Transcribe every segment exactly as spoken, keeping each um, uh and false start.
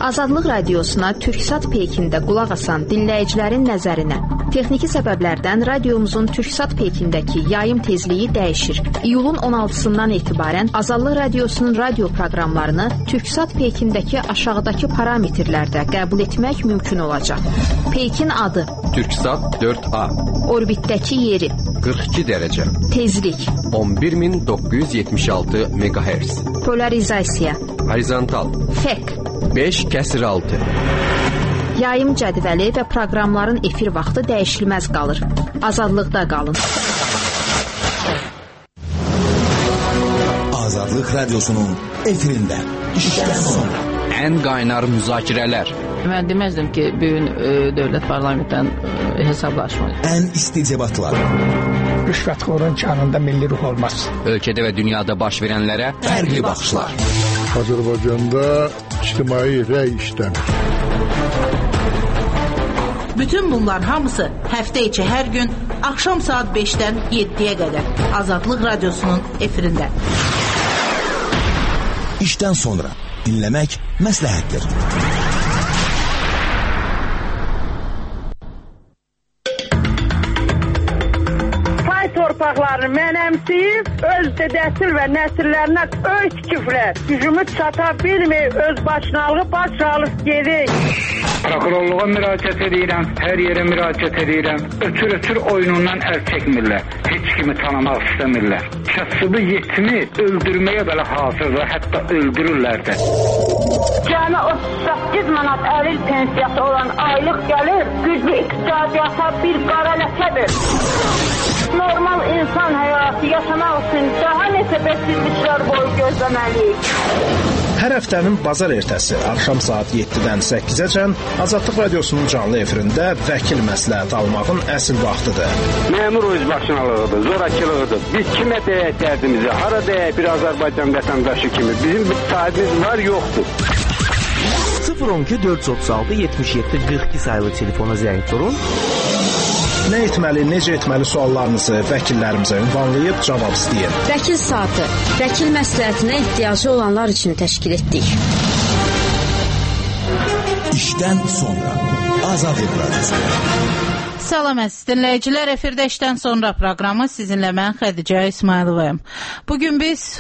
Azadlıq radiosuna Türksat Peykində qulaq asan dinləyicilərin nəzərinə. Texniki səbəblərdən radiomuzun Türksat Peykindəki yayım tezliyi dəyişir. İyulun on altısından etibarən Azadlıq radiosunun radio proqramlarını Türksat Peykindəki aşağıdakı parametrlərdə qəbul etmək mümkün olacaq. Peykin adı Türksat dörd A, orbitdəki yeri qırx iki dərəcə, tezlik on bir min doqquz yüz yetmiş altı megahertz, polarizasiya, horizontal, fek, beş kəsir altı. Yayım cədvəli və proqramların efir vaxtı dəyişilməz qalır. Azadlıqda qalın. Azadlıq radiosunun efirində işdən sonra ən qaynar müzakirələr. Mən deməzdim ki, bugün e, dövlət parlamentdən e, hesablaşmayın. Ən isti debatlar. Rüşvətxorun kanında milli ruh olmaz. Ölkədə və dünyada baş verənlərə fərqli baxışlar. Azərbaycanda ictimai rəy işləmir. Bütün bunlar hamısı həftə içi hər gün axşam saat beşdən yeddiyə qədər Azadlıq radiosunun efirində. İşdən sonra dinləmək məsləhətdir. Torpaqlarını mənəmsiyib, öz dədəsil və nəsillərinə öy tikiblər. Gücümü çata bilməyib, öz başınalığı baş alıb gedik. Prokurorluğa müraciət edirəm, hər yerə müraciət edirəm. Ötür-ötür oyunundan əl çəkmirlər. Heç kimi tanımaq istəmirlər. Kasıbı yetimi öldürməyə belə hazırdır, hətta öldürürlər də. Cəmi otuz səkkiz manat əlil pensiyası olan aylıq gəlir, güclü iqtisadiyyata bir qara ləkədir. Normal insan həyatı yaşamaq üçün daha neçə bəsizliklər boyu gözləməliyik. Hər həftənin bazar ertəsi axşam saat yeddidən səkkizəcən Azadlıq radiosunun canlı efirində vəkil məsləhət almağın əsl vaxtıdır. Məmur özbaşınalığıdır, zorakılığıdır. Biz kimə deyək dərdimizi, hara deyək bir Azərbaycan vətəndaşı kimi. Bizim bir sahibimiz var, yoxdur. sıfır on iki dörd yüz otuz altı yetmiş yeddi qırx iki sayılı telefona zəng vurun. Nə etməli, necə etməli suallarınızı vəkillərimizə ünvanlayıb cavab istəyin. Vəkil saatı, vəkil məsləhətinə ehtiyacı olanlar üçün təşkil etdik. İşdən sonra Azadlıq radiosu. Salam əziz dinləyicilər, efirdə işdən sonra proqramı sizinlə mən Xədicə İsmayılovayım. Bugün biz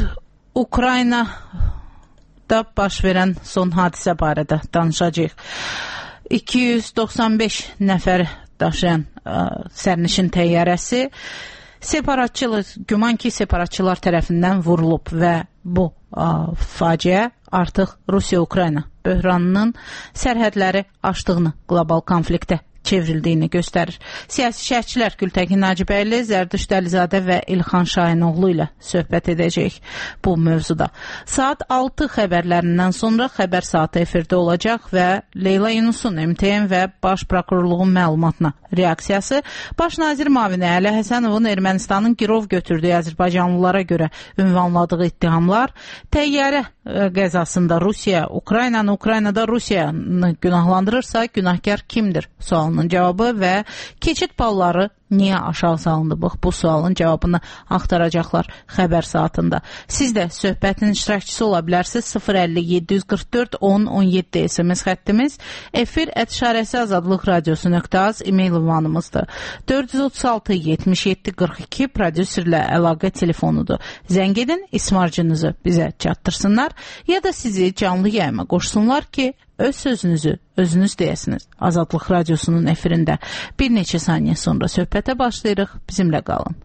Ukraynada baş verən son hadisə barədə danışacağıq. iki yüz doxsan beş nəfər daşıyan ə, sərnişin təyyarəsi separatçılıq, güman ki separatçılar tərəfindən vurulub və bu ə, faciə artıq Rusiya-Ukrayna böhranının sərhədləri aşdığını, qlobal konfliktə çevrildiyini göstərir. Siyasi şərhçilər Gültəkin Nacibəyli, Zərdüşt Əlizadə və İlxan Şahinoğlu ilə söhbət edəcək bu mövzuda. Saat altı xəbərlərindən sonra xəbər saatı efirdə olacaq və Leyla Yunusun M T N və Baş Prokurorluğun məlumatına reaksiyası, Baş nazir müavini Əli Həsənovun Ermənistanın girov götürdüyü Azərbaycanlılara görə ünvanladığı ittihamlar, təyyarə qəzasında Rusiya, Ukraynanı, Ukraynada Rusiyanı günahlandırırsa, günahkar kimdir sualının cavabı və keçid balları niyə aşağı salındı? Bu sualın cavabını axtaracaqlar xəbər saatında. Siz də söhbətin iştirakçısı ola bilərsiniz. sıfır əlli yeddi yüz qırx dörd on on yeddi S M S xəttimiz, efir ət işarəsi azadlıq radiosu nöqtə az e-mail ünvanımızdır. dörd yüz otuz altı yetmiş yeddi qırx iki prodüserlə əlaqə telefonudur. Zəng edin, ismarcınızı bizə çatdırsınlar ya da sizi canlı yayıma qoşsunlar ki, öz sözünüzü özünüz deyəsiniz. Azadlıq radiosunun efirində bir neçə saniyə sonra söhbətə başlayırıq. Bizimlə qalın.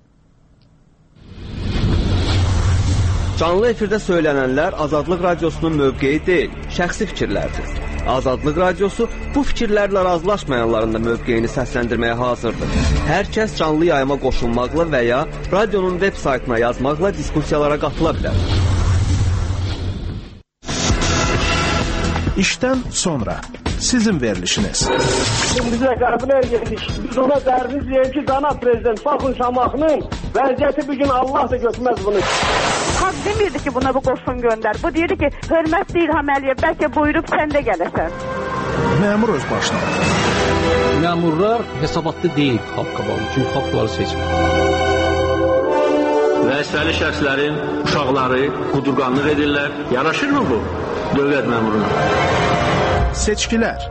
Canlı efirdə söylənənlər Azadlıq radiosunun mövqeyi deyil, şəxsi fikirlərdir. Azadlıq radiosu bu fikirlərlə razılaşmayanların da mövqeyini səsləndirməyə hazırdır. Hər kəs canlı yayıma qoşulmaqla və ya radionun web saytına yazmaqla diskussiyalara qatıla bilər. İşdən sonra sizin verilişiniz. Biz də qəbul edirik. Biz ona dərdiz deyək ki, cənab prezident, baxın Şamaxının vəziyyəti bugün Allah da götürməz bunu. Xalq demirdi ki, buna bu qoşun göndər. Bu deyirdi ki, hörmətli İlham Əliyev, bəlkə buyurub sən də gələsən. Məmur öz başına. Məmurlar hesabatlı deyil xalq qabalı. Çünki xalqları seçmir. vəzifəli şəxslərin uşaqları qudurqanlıq edirlər. Yaraşırmı bu dövlət məmuruna? Seçkilər.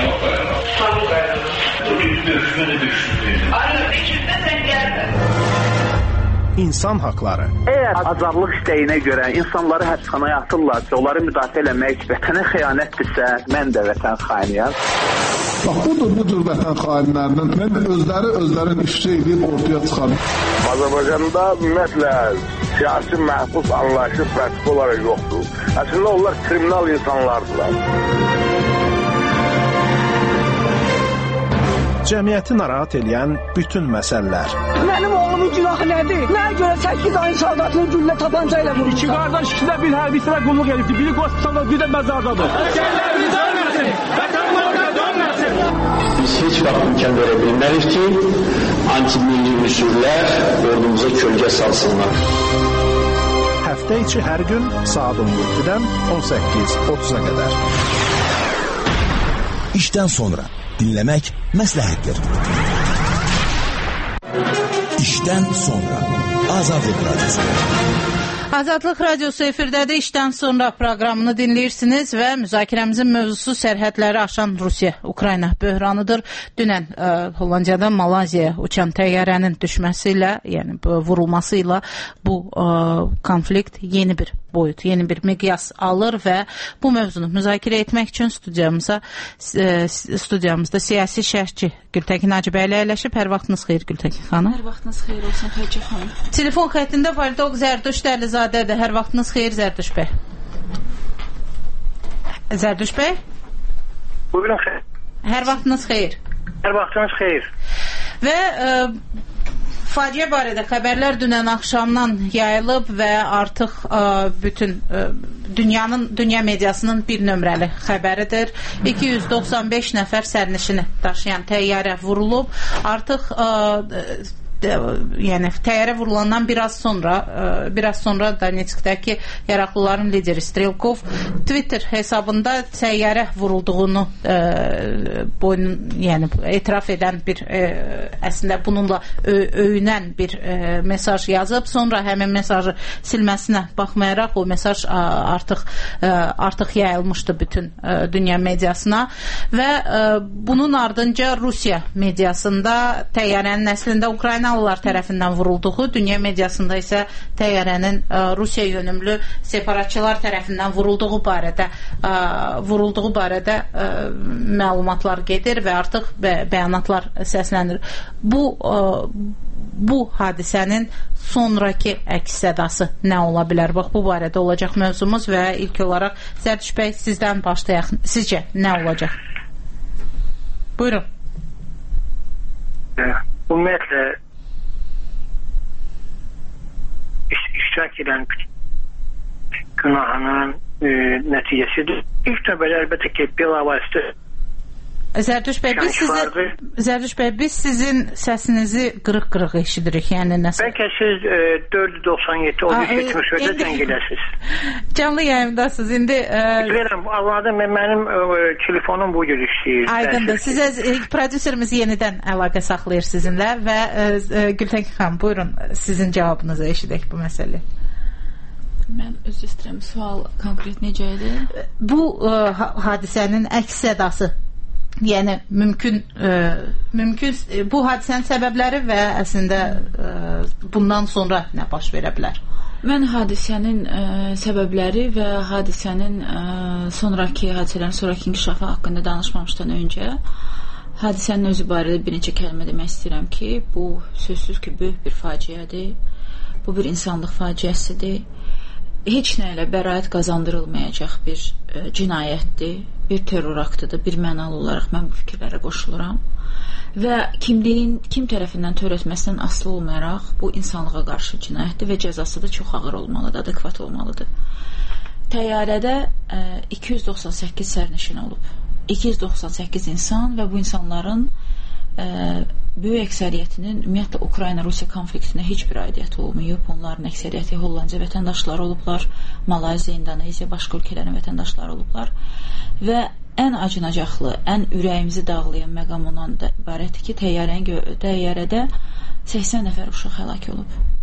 İnsan haqları. Əgər azadlıq istəyinə görə insanları həbsxanaya atırlarsa, onları müdafiə eləmək vətənə xəyanətdirsə, mən də vətən xainiyəm. Bax, budur, budur vətən xainlərinin. Mən özləri özlərin ifşa edib ortaya çıxan. Azərbaycanda ümumiyyətlə siyasi məhbus anlayışı pratik olaraq yoxdur. Əslində onlar kriminal insanlardılar. Cəmiyyəti narahat edən bütün məsələlər. Mənim oğlumun günahı nədir? Nəyə görə səkkiz ayın saldatını güllə tapanca ilə vurmuşlar? İki qardaş, ikisi də bir hərbisinə qulluk edibdir. Biri qospitalda, biri də məzardadır. Əsgərlərimiz dönməsin! Vətənlərdə dönməsin! Biz heç vaxt imkan verə bilmərik ki, anti-milli üsullar ordumuza kölgə salsınlar. Həftə içi hər gün saat on yeddidən on səkkiz otuza qədər. İşdən sonra dinləmək məsləhətdir. İşdən sonra Azadlıq Radyosu. Azadlıq Radyosu efirdədir. İşdən sonra proqramını dinləyirsiniz və müzakirəmizin mövzusu sərhədləri aşan Rusiya-Ukrayna böhranıdır. Dünən ə, Hollandiyadan Malayziyaya uçan təyyarənin düşməsi ilə, yəni vurulması ilə bu ə, konflikt yeni bir boyut, yeni bir miqyas alır və bu mövzunu müzakirə etmək üçün studiyamıza studiyamızda siyasi şərhçi Gültəkin Hacıbəyli əyləşib. Hər vaxtınız xeyir Gültəkin xanım. Hər vaxtınız xeyir olsun Hacı xanım. Telefon xəttində Valideq Zərdüşt Əlizadədir. Hər vaxtınız xeyir Zərdüşt bəy. Zərdüşt bəy? Buyurun xeyir. Hər vaxtınız xeyir. Hər vaxtınız xeyir. Və ə, faciə barədə xəbərlər dünən axşamdan yayılıb və artıq ə, bütün ə, dünyanın, dünya mediasının bir nömrəli xəbəridir. iki yüz doxsan beş nəfər sərnişini daşıyan təyyarə vurulub. Artıq ə, yəni təyyarə vurulandan biraz sonra biraz sonra Donetskdəki yaraqlıların lideri Strelkov Twitter hesabında təyyarə vurulduğunu e, boyun, yəni etiraf edən bir e, əslində bununla ö, öyünən bir e, mesaj yazıb. Sonra həmin mesajı silməsinə baxmayaraq o mesaj a, artıq e, artıq yayılmışdı bütün e, dünya mediasına və e, bunun ardınca Rusiya mediasında təyyarənin əslində Ukrayna tərəfindən vurulduğu, dünya mediasında isə təyyarənin ə, Rusiya yönümlü separatçılar tərəfindən vurulduğu barədə ə, vurulduğu barədə ə, məlumatlar gedir və artıq bə bəyanatlar səslənir. Bu ə, bu hadisənin sonraki əks-sədası nə ola bilər? Bax, bu barədə olacaq mövzumuz və ilk olaraq Zərdüşt bəy sizdən başlayaq. Sizcə nə olacaq? Buyurun. Ümumiyyətlə iştirak edən günahının e, nəticəsidir. İlk növbədə əlbəttə ki, bilavasitə Zərdüşt bəy, biz sizin Zərdüşt bəy, biz sizin səsinizi qırıq-qırıq eşidirik. Yəni nəsə? Bəlkə siz e, dörd yüz doxsan yeddi on üç yetmiş dördə zəng edəsiniz. Canlı yayımdasınız. İndi e... bilirəm, anladım, mənim e, telefonum bu cür işləyir. Aydındır. Sizə e, prodüserimiz yenidən əlaqə saxlayır sizinlə və e, Gültəkin xanım, buyurun sizin cavabınızı eşidək bu məsələ. Mən özür istəyirəm, sual konkret necə idi? Bu e, hadisənin əks-sədası, yəni mümkün e, mümkün e, bu hadisənin səbəbləri və əslində e, bundan sonra nə baş verə bilər? Mən hadisənin e, səbəbləri və hadisənin e, sonraki hadisələrin sonraki inkişafı haqqında danışmamışdan öncə hadisənin özü barədə bir neçə kəlmə demək istəyirəm ki, bu sözsüz ki, böyük bir faciədir. Bu bir insanlıq faciəsidir. Heç nə ilə bəraət qazandırılmayacaq bir e, cinayətdir, bir terror aktıdır, bir mənalı olaraq mən bu fikirlərə qoşuluram və kimliyin kim tərəfindən törətməsindən asılı olmayaraq bu insanlığa qarşı cinayətdir və cəzası da çox ağır olmalıdır, adekvat olmalıdır. Təyyarədə e, iki yüz doxsan səkkiz sərnişin olub, iki yüz doxsan səkkiz insan və bu insanların e, böyük əksəriyyətinin ümumiyyətlə Ukrayna-Rusiya konfliktinə heç bir aidiyyəti olmayıb. Onların əksəriyyəti Hollandiya vətəndaşları olublar, Malayziya, İndoneziya, başqa ölkələrin vətəndaşları olublar və ən acınacaqlı, ən ürəyimizi dağlayan məqam ondan da ibarətdir ki, təyyarədə səksən nəfər uşaq həlak olub.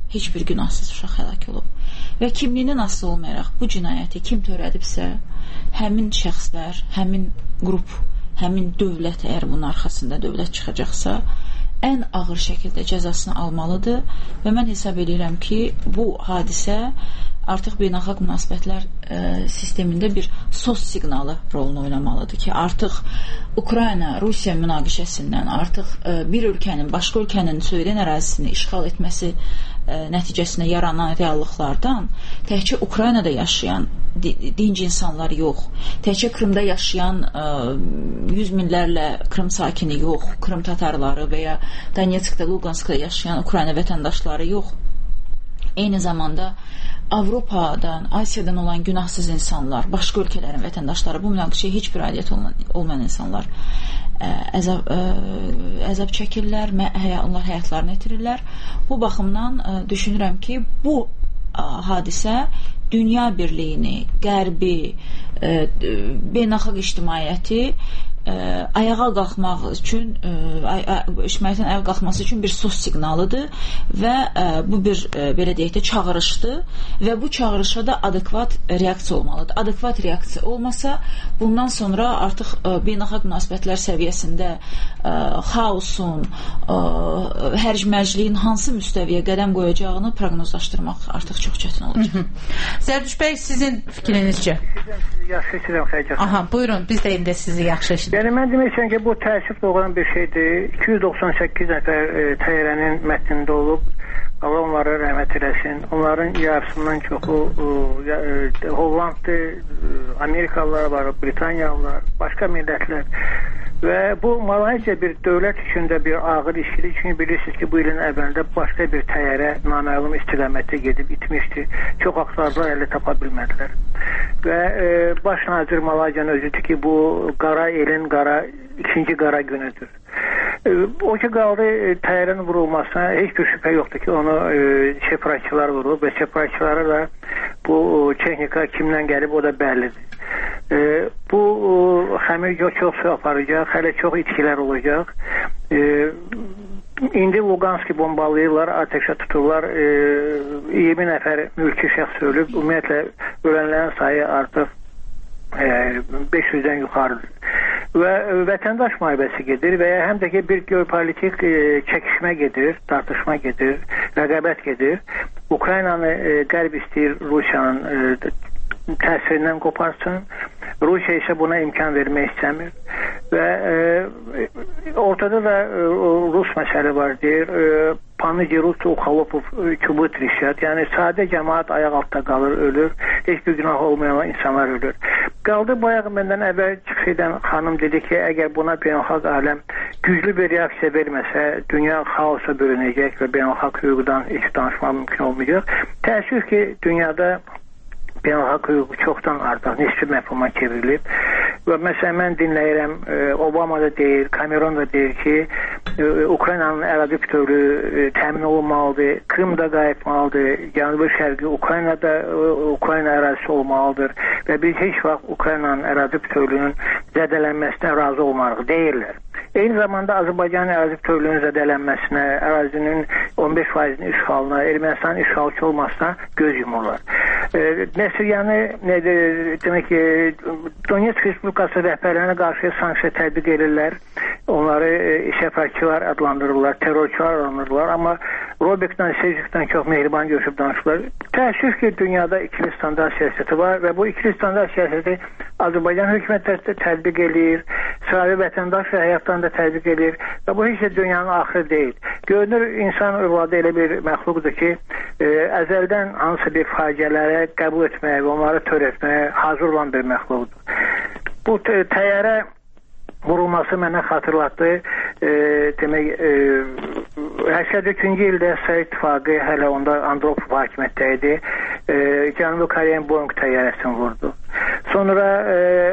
heç bir günahsız uşaq həlak olub. Və kimliyindən asılı olmayaraq bu cinayəti kim törədibsə, həmin şəxslər, həmin qrup, həmin dövlət, əgər bunun arxasında dövlət çıxacaqsa, ən ağır şəkildə cəzasını almalıdır və mən hesab edirəm ki, bu hadisə artıq beynəlxalq münasibətlər e, sistemində bir sos siqnalı rolunu oynamalıdır ki, artıq Ukrayna-Rusiya münaqişəsindən, artıq e, bir ölkənin başqa ölkənin suveren ərazisini işğal etməsi e, nəticəsində yaranan reallıqlardan təkcə Ukraynada yaşayan dinc insanlar yox, təkcə Krımda yaşayan e, yüz minlərlə Krım sakini yox, Krım tatarları və ya Donetskdə, Luganskda yaşayan Ukrayna vətəndaşları yox, eyni zamanda Avropadan, Asiyadan olan günahsız insanlar, başqa ölkələrin vətəndaşları, bu münaqişəyə heç bir aidiyyət olmayan insanlar əzab, əzab çəkirlər, onlar həyatlarını itirirlər. Bu baxımdan düşünürəm ki, bu hadisə dünya birliyini, qərbi, beynəlxalq ictimaiyyəti ayağa qalxmaq üçün, ictimaiyyətin ayağa qalxması üçün bir sos siqnalıdır və bu bir, belə deyək də, çağırışdır və bu çağırışa da adekvat reaksiya olmalıdır. Adekvat reaksiya olmasa, bundan sonra artıq beynəlxalq münasibətlər səviyyəsində xaosun, hərc-mərcliyin hansı müstəviyə qədəm qoyacağını proqnozlaşdırmaq artıq çox çətin olacaq. Zərduş bəy, sizin fikrinizcə? Yaxşı eşidirəm, xəyəcək. Aha, buyurun, biz də indi sizi yaxşı eşidirəm. Yəni, mən deməksən ki, bu təəssüf doğuran bir şeydir. iki yüz doxsan səkkiz nəfər e, təyyarənin mətnində olub, Allah onları rəhmət eləsin. Onların yarısından çoxu e, e, Hollandlı, e, Amerikalılar var, Britaniyalılar, başqa millətlər. Və bu Malayziya bir dövlət üçündə bir ağır işkidir. Çünki bilirsiniz ki, bu ilin əvvəlində başqa bir təyyarə naməlum istiqamətdə gedib itmişdi. Çox axtardılar, ələ tapa bilmədilər. Və e, baş nazir Malayziyanın özüdür ki, bu qara elin qara, ikinci qara günüdür. E, o ki qaldı e, təyyarənin vurulmasına heç bir şübhə yoxdur ki, onu e, separatçılar vurulub və separatçılara da bu texnika kimdən gəlib, o da bəllidir. E, bu xəmir çox su aparacaq, hələ çox itkilər olacaq. E, indi Luganski bombalayırlar, ateşə tuturlar, e, iyirmi nəfər mülki şəxs ölüb, ümumiyyətlə ölənlərin sayı artıq e, beş yüzdən yuxarıdır. Və vətəndaş müharibəsi gedir və ya həm də ki bir geopolitik e, çəkişmə gedir, tartışma gedir, rəqabət gedir. Ukraynanı e, qərb istəyir Rusiyanın e, təsirindən qoparsın. Rusiya isə buna imkan vermək istəmir. Və e, ortada da e, Rus məsələ var, deyir. E, Panıcı Rus Uxalopov kübut rişət. Yəni sadə cəmaat ayaq altda qalır, ölür. Heç bir günah olmayan insanlar ölür. Qaldı bayaq məndən əvvəl çıxış edən xanım dedi ki, əgər buna beynəlxalq aləm güclü bir reaksiya verməsə, dünya xaosa bölünəcək və beynəlxalq hüquqdan heç danışmaq mümkün olmayacaq. Təəssüf ki, dünyada beynəlxalq hüquq çoxdan artıq nisbi məfhuma çevrilib. Və məsələn, mən dinləyirəm, Obama da deyir, Cameron da deyir ki, Ukraynanın ərazi bütövlüyü təmin olunmalıdır, Krım da qayıtmalıdır, Cənubi Şərqi Ukraynada Ukrayna ərazisi olmalıdır və biz heç vaxt Ukraynanın ərazi bütövlüyünün zədələnməsinə razı olmarıq deyirlər. Eyni zamanda Azərbaycanın ərazi bütövlüyünün zədələnməsinə, ərazinin on beş faizinin işğalına, Ermənistanın işğalçı olmasına göz yumurlar. E, Məsiryanı nədir, demək ki, Donetsk Respublikası rəhbərlərinə qarşı sanksiya tətbiq edirlər. Onları e, separatçılar adlandırırlar, terrorçular adlandırırlar. Amma Robek'dən, Sejik'dən çox mehriban görüşüb danışırlar. Təəssüf ki, dünyada ikili standart siyasəti var və bu ikili standart siyasəti Azərbaycan hökuməti tətbiq edir, sadə vətəndaş və həyatdan da tətbiq edir və bu heç də dünyanın axırı deyil. Görünür, insan övladı elə bir məxluqdur ki, e, əzəldən hansı bir faciələrə qəbul etməyə və onları törətməyə hazır olan bir məxluqdur. Bu təyyarə vurulması mənə xatırlatdı. E, demək, e, səksən üçüncü ildə Sovet İttifaqı hələ onda Andropov hakimiyyətdə idi. E, Cənubi Koreyanın Boeing təyyarəsini vurdu. Sonra e,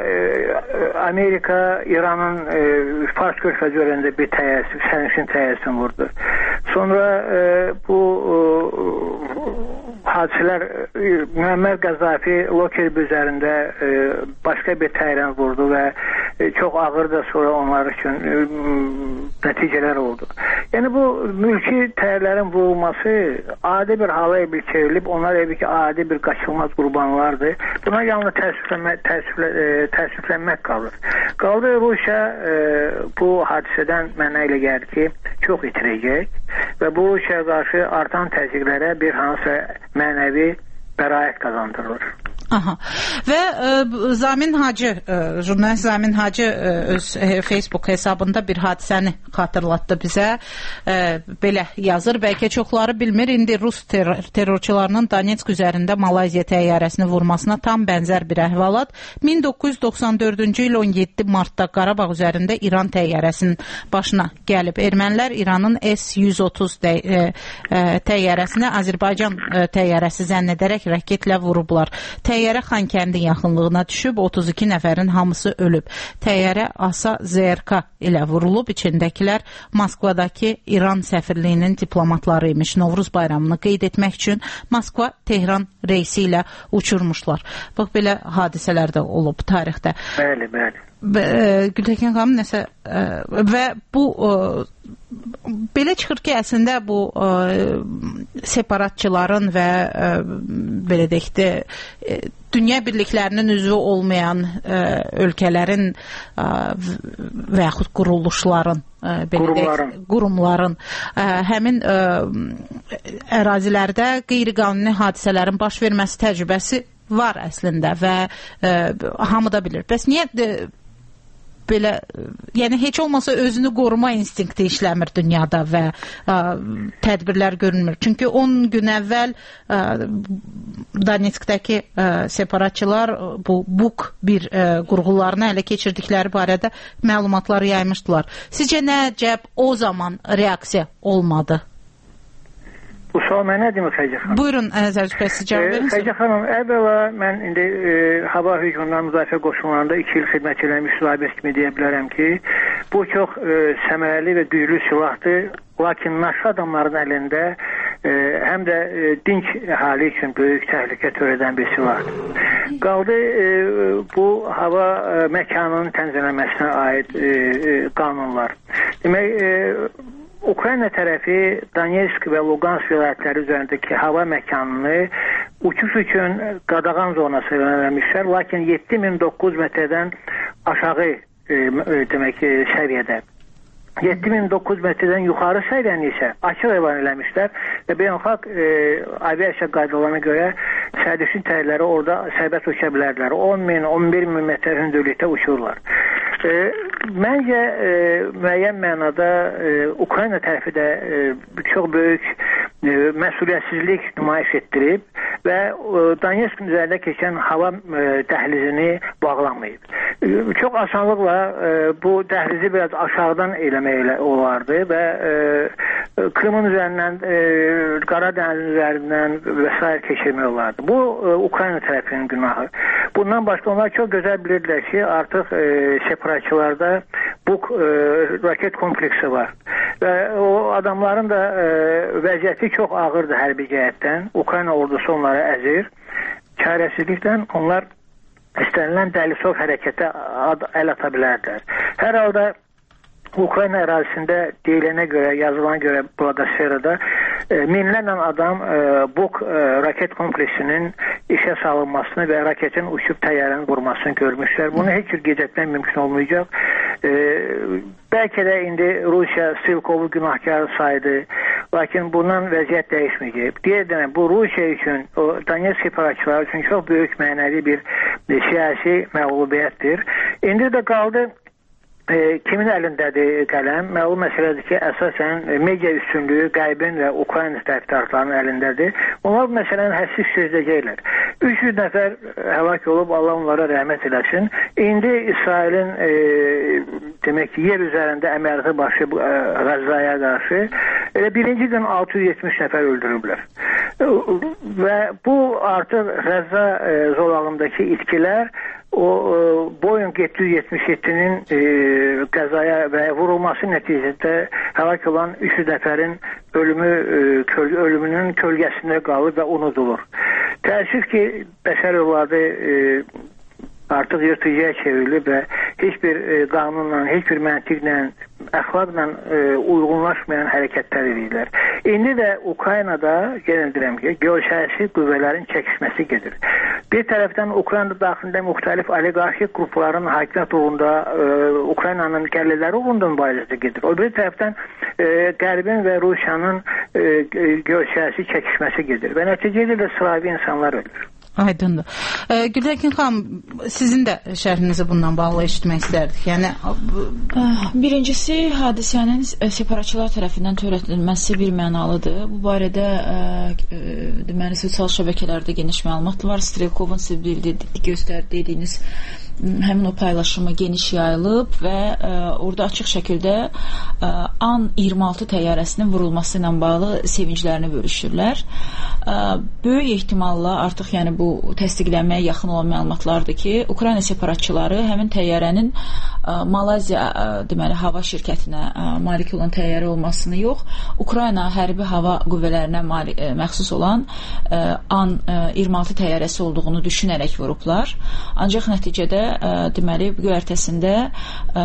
Amerika İranın e, Fars körfəzi üzərində bir təyyarəsi, sərnişin təyyarəsini vurdu. Sonra e, bu e, hadisələr e, Müəmmər Qəzzafi Lokerb üzərində e, başqa bir təyyarəni vurdu və e, çox ağır da sonra onlar üçün e, nəticələr oldu. Yəni bu mülki təyyarələrin vurulması adi bir hala bir çevrilib, onlar evi ki adi bir qaçılmaz qurbanlardır. Buna yalnız təəssüflənmək, təəssüflə, e, təəssüflənmək qalır. Qaldı Rusiya e, bu hadisədən mənə elə gəlir ki, çox itirəcək və bu Rusiyaya qarşı artan təzyiqlərə bir hansısa mənəvi bəraət qazandırılır. Aha. Və e, Zamin Hacı, e, jurnalist Zamin Hacı e, öz e, Facebook hesabında bir hadisəni xatırlatdı bizə. E, belə yazır, bəlkə çoxları bilmir, indi Rus ter terrorçularının Donetsk üzərində Malayziya təyyarəsini vurmasına tam bənzər bir əhvalat min doqquz yüz doxsan dördüncü il on yeddi martda Qarabağ üzərində İran təyyarəsinin başına gəlib. Ermənilər İranın S yüz otuz tə e, e, təyyarəsini Azərbaycan e, təyyarəsi zənn edərək raketlə vurublar. Təyyarə Xankəndi yaxınlığına düşüb, otuz iki nəfərin hamısı ölüb. Təyyarə ASA Z R K ilə vurulub, içindəkilər Moskvadakı İran səfirliyinin diplomatları imiş. Novruz bayramını qeyd etmək üçün Moskva-Tehran reysi ilə uçurmuşlar. Bax, belə hadisələr də olub tarixdə. Bəli, bəli. Gültəkin xanım, nəsə və bu belə çıxır ki, əslində bu separatçıların və belə deyək də dünya birliklərinin üzvü olmayan ölkələrin və yaxud quruluşların qurumların, qurumların həmin ərazilərdə qeyri-qanuni hadisələrin baş verməsi təcrübəsi var əslində və hamı da bilir. Bəs niyə belə, yəni heç olmasa özünü qoruma instinkti işləmir dünyada və ə, tədbirlər görünmür. Çünki on gün əvvəl ə, Donetskdəki ə, separatçılar bu Buk bir ə, qurğularını ələ keçirdikləri barədə məlumatlar yaymışdılar. Sizcə nə cəb o zaman reaksiya olmadı? Bu sual mənə demir Xəcə xanım. Buyurun, Zərcübəsi cavab verin. Xəcə xanım, əvvəla mən indi e, hava hücumundan müdafiə qoşunlarında iki il xidmət eləmiş müsahibət kimi deyə bilərəm ki, bu çox e, səmərəli və güclü silahdır. Lakin naşı adamların əlində e, həm də e, dinç əhali üçün böyük təhlükə törədən bir silahdır. Qaldı e, bu hava e, məkanının tənzimləməsinə aid e, e, qanunlar. Demək, e, Ukrayna tərəfi Donetsk və Lugansk vilayətləri üzərindəki hava məkanını uçuş üçün qadağan zonası vermişlər, lakin yeddi min doqquz yüz metrdən aşağı e, demək ki, səviyyədə. yeddi min doqquz yüz metrdən yuxarı səviyyəni isə açıq elan eləmişlər və beynəlxalq e, aviasiya qaydalarına görə sərnişin təyyarələri orada sərbəst uça bilərlər. on min, on bir min metr hündürlükdə uçurlar. E, məncə e, müəyyən mənada e, Ukrayna tərəfi də e, çox böyük e, məsuliyyətsizlik nümayiş etdirib və e, Donetsk üzərində keçən hava e, dəhlizini bağlamayıb. E, çox asanlıqla e, bu dəhlizi biraz aşağıdan eləmək olardı və e, Krımın üzərindən, e, Qara dənizin üzərindən və s. keçirmək olardı. Bu e, Ukrayna tərəfinin günahı. Bundan başqa onlar çox gözəl bilirdilər ki, artıq e, separatçılarda Buk e, raket kompleksi var. Və o adamların da e, vəziyyəti çox ağırdır hərbi cəhətdən. Ukrayna ordusu onları əzir. Çarəsizlikdən onlar istənilən Dəlisov hərəkətə əl ata bilərdilər. Hər halda Ukrayna ərazisində deyilənə görə, yazılana görə burada sferada e, minlərlə adam e, Buk e, raket kompleksinin işə salınmasını və raketin uçub təyyarənin vurmasını görmüşlər. Bunu heç cür gecətmək mümkün olmayacaq. E, bəlkə də indi Rusiya Stilkovu günahkar saydı, lakin bundan vəziyyət dəyişməyəcək. Deyirəm, bu Rusiya üçün, o Donetsk separatçıları üçün çox böyük mənəvi bir e, siyasi məğlubiyyətdir. İndi də qaldı E, kimin əlindədir qələm? Məlum məsələdir ki, əsasən e, media üstünlüyü Qərbin və Ukrayna tərəfdarlarının əlindədir. Onlar bu məsələni həssiz çözəcəklər. üç yüz nəfər həlak olub, Allah onlara rəhmət eləsin. İndi İsrailin e, demək ki, yer üzərində əməliyyatı başı e, Qəzzaya qarşı elə birinci gün altı yüz yetmiş nəfər öldürüblər. E, və bu artıq Qəzza e, zolağındakı itkilər o e, Boeing yeddi yüz yetmiş yeddinin e, qəzaya və vurulması nəticəsində həlak olan üç nəfərin ölümü e, köl ölümünün kölgəsində qalır və unudulur. Təəssüf ki, bəşər övladı e, artıq yırtıcıya çevrilib və heç bir e, qanunla, heç bir məntiqlə, əxlaqla e, uyğunlaşmayan hərəkətlər edirlər. İndi də Ukraynada, yenə deyirəm ki, geosiyasi qüvvələrin çəkişməsi gedir. Bir tərəfdən Ukrayna daxilində müxtəlif oliqarxik qrupların hakimiyyət uğrunda, e, Ukraynanın gəlirləri uğrunda mübarizəsi gedir. O bir tərəfdən e, Qərbin və Rusiyanın e, geosiyasi çəkişməsi gedir və nəticədə də sıravi insanlar ölür. Aydındır. E, Gültəkin xanım, sizin də şərhinizi bundan bağlı eşitmək istərdik. Yəni birincisi, hadisənin separatçılar tərəfindən törədilməsi bir mənalıdır. Bu barədə e, deməli sosial şəbəkələrdə geniş məlumat var. Strelkovun siz bildirdiyi, göstərdiyiniz həmin o paylaşımı geniş yayılıb və e, orada açıq şəkildə e, An iyirmi altı təyyarəsinin vurulması ilə bağlı sevinclərini bölüşürlər. E, böyük ehtimalla artıq yəni bu təsdiqlənməyə yaxın olan məlumatlardır ki, Ukrayna separatçıları həmin təyyarənin e, Malayziya e, deməli hava şirkətinə e, malik olan təyyarə olmasını yox, Ukrayna hərbi hava qüvvələrinə malik, e, məxsus olan e, An e, iyirmi altı təyyarəsi olduğunu düşünərək vurublar. Ancaq nəticədə ə, deməli göyərtəsində ə,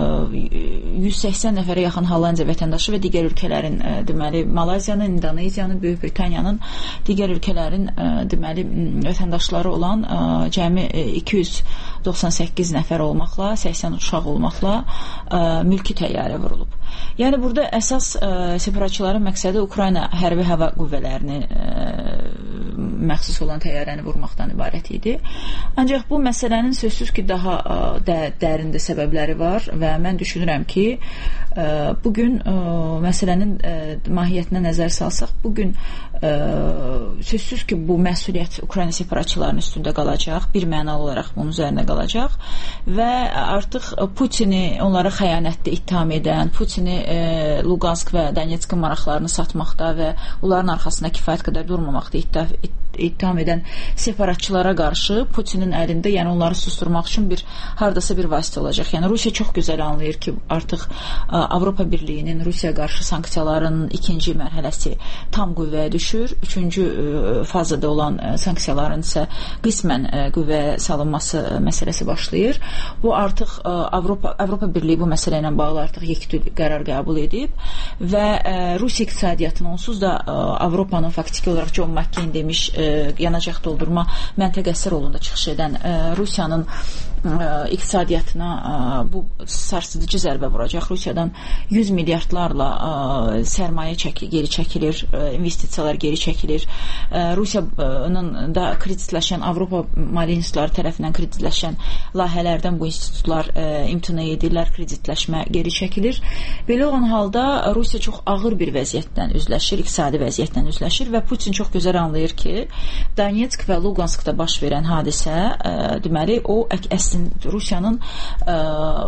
yüz səksən nəfərə yaxın Hollandiya vətəndaşı və digər ölkələrin ə, deməli Malayziyanın, İndoneziyanın, Böyük Britaniyanın digər ölkələrin ə, deməli vətəndaşları olan ə, cəmi iki yüz doxsan səkkiz nəfər olmaqla, səksən uşaq olmaqla ə, mülki təyyarə vurulub. Yəni burada əsas ə, separatçıların məqsədi Ukrayna hərbi hava qüvvələrini ə, məxsus olan təyyarəni vurmaqdan ibarət idi. Ancaq bu məsələnin sözsüz ki, daha də, dərində səbəbləri var və mən düşünürəm ki, ə, bugün ə, məsələnin ə, mahiyyətinə nəzər salsaq, bugün ə, sözsüz ki, bu məsuliyyət Ukrayna separatçılarının üstündə qalacaq, bir mənalı olaraq bunun üzərində qalacaq və artıq Putini onlara xəyanətdə ittiham edən, Putini ə, Lugansk və Donetsk'in maraqlarını satmaqda və onların arxasına kifayət qədər durmamaqda ittiham, ittiham edən separatçılara qarşı Putinin əlində, yəni onları susturmaq üçün bir hardasa bir vasitə olacaq. Yəni Rusiya çox gözəl anlayır ki, artıq ə, Avropa Birliyinin Rusiya qarşı sanksiyalarının ikinci mərhələsi tam qüvvəyə düşür. Üçüncü ə, fazada olan ə, sanksiyaların isə qismən ə, qüvvəyə salınması ə, məsələsi başlayır. Bu artıq ə, Avropa Avropa Birliyi bu məsələ ilə bağlı artıq yekdil qərar qəbul edib və ə, Rusiya iqtisadiyyatının onsuz da ə, Avropanın faktiki olaraq John McCain demiş ə, yanacaq doldurma məntəqəsi rolunda çıxış edən ə, Rusiyanın ə, iqtisadiyyatına ə, bu sarsıdıcı zərbə vuracaq. Rusiyadan yüz milyardlarla ə, sərmayə çəki, geri çəkilir, ə, investisiyalar geri çəkilir. Ə, Rusiyanın da kreditləşən Avropa maliyyə institutları tərəfindən kreditləşən layihələrdən bu institutlar ə, imtina edirlər, kreditləşmə geri çəkilir. Belə olan halda Rusiya çox ağır bir vəziyyətdən üzləşir, iqtisadi vəziyyətdən üzləşir və Putin çox gözəl anlayır ki, Donetsk və Luganskda baş verən hadisə ə, deməli o əslində Rusiyanın ə,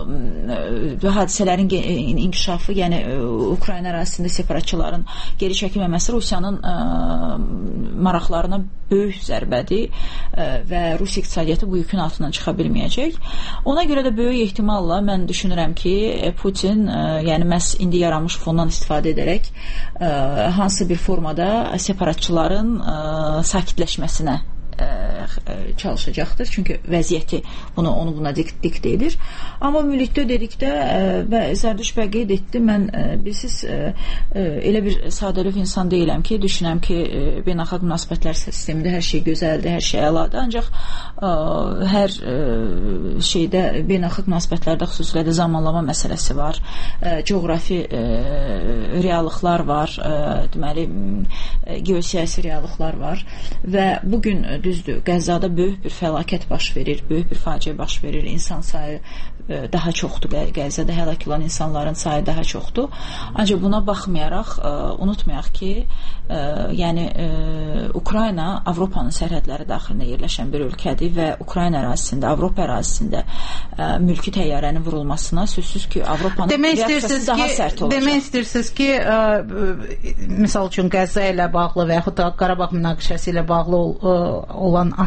hadisələrin inkişafı, yəni ə, Ukrayna ərazisində separatçıların geri çəkilməməsi Rusiyanın ə, maraqlarına böyük zərbədir ə, və Rusiya iqtisadiyyatı bu yükün altından çıxa bilməyəcək. Ona görə də böyük ehtimalla mən düşünürəm ki, Putin ə, yəni məhz indi yaranmış fondan istifadə edərək ə, hansı bir formada separatçıların ə, sakitləşməsinə çalışacaqdır. Çünki vəziyyəti bunu onu buna diktə edir. Amma mülikdə dedikdə və Zərduş bəy qeyd etdi, mən bilsiz elə bir sadəlöv insan deyiləm ki, düşünəm ki, beynəlxalq münasibətlər sistemində hər şey gözəldir, hər şey əladır. Ancaq hər şeydə beynəlxalq münasibətlərdə xüsusilə də zamanlama məsələsi var, coğrafi reallıqlar var, deməli geosiyasi reallıqlar var və bugün düzdür, Qəzzada böyük bir fəlakət baş verir, böyük bir faciə baş verir, insan sayı daha çoxdur, Qəzzada həlak olan insanların sayı daha çoxdur. Ancaq buna baxmayaraq, unutmayaq ki, yəni Ukrayna Avropanın sərhədləri daxilində yerləşən bir ölkədir və Ukrayna ərazisində, Avropa ərazisində mülki təyyarənin vurulmasına sözsüz ki, Avropanın reaksiyası daha sərt olacaq. Demək istəyirsiniz ki, misal üçün Qəzza ilə bağlı və yaxud da Qarabağ münaqişəsi ilə bağlı olan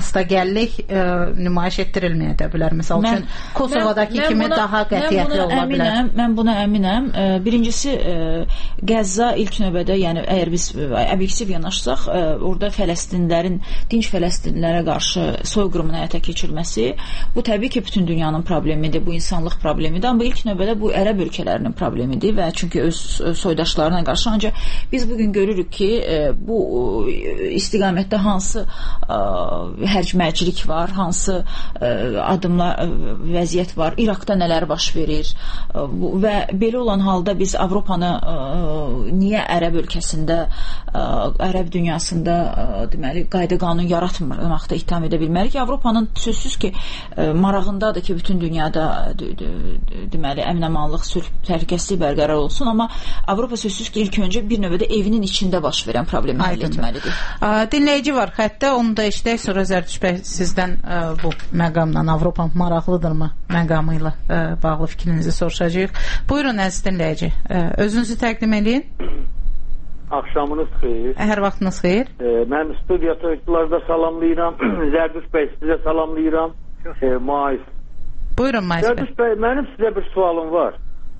mastagəllik ə, nümayiş etdirilməyə də bilər. Məsəl üçün Kosovadakı mən, kimi mən buna, daha qətiyyətli ola əminəm, bilər. Mən buna əminəm. Birincisi Qəzza ilk növbədə, yəni əgər biz obyektiv yanaşsaq, orada Fələstinlilərin, dinc Fələstinlilərə qarşı soyqırımın həyata keçirilməsi, bu təbii ki, bütün dünyanın problemidir, bu insanlıq problemidir, amma ilk növbədə bu ərəb ölkələrinin problemidir və çünki öz soydaşlarına qarşı, ancaq biz bugün görürük ki, bu istiqamətdə hansı hərcmərcilik var, hansı adımlar, vəziyyət var, İraqda nələr baş verir və belə olan halda biz Avropanı niyə ərəb ölkəsində, ərəb dünyasında deməli, qayda qanun yaratmaqda ittiham edə bilmərik. Avropanın sözsüz ki, marağındadır ki, bütün dünyada deməli, əmin-amanlıq, sülh, təhlükəsizlik bərqərar olsun, amma Avropa sözsüz ki, ilk öncə bir növbədə evinin içində baş verən problemi həll etməlidir. Dinləyici var xəttə, onu da işləyək, sonra Zərdüşt bəy sizdən bu məqamla Avropa maraqlıdırmı məqamı ilə bağlı fikrinizi soruşacağıq. Buyurun, əziz dinləyici, özünüzü təqdim edin. Axşamınız xeyir. Hər vaxtınız xeyir. Mən studiya tövkülərdə salamlayıram. Zərdüşt bəy sizə salamlayıram. Maiz. Buyurun, Maiz bəy. Zərdüşt bəy, mənim sizə bir sualım var.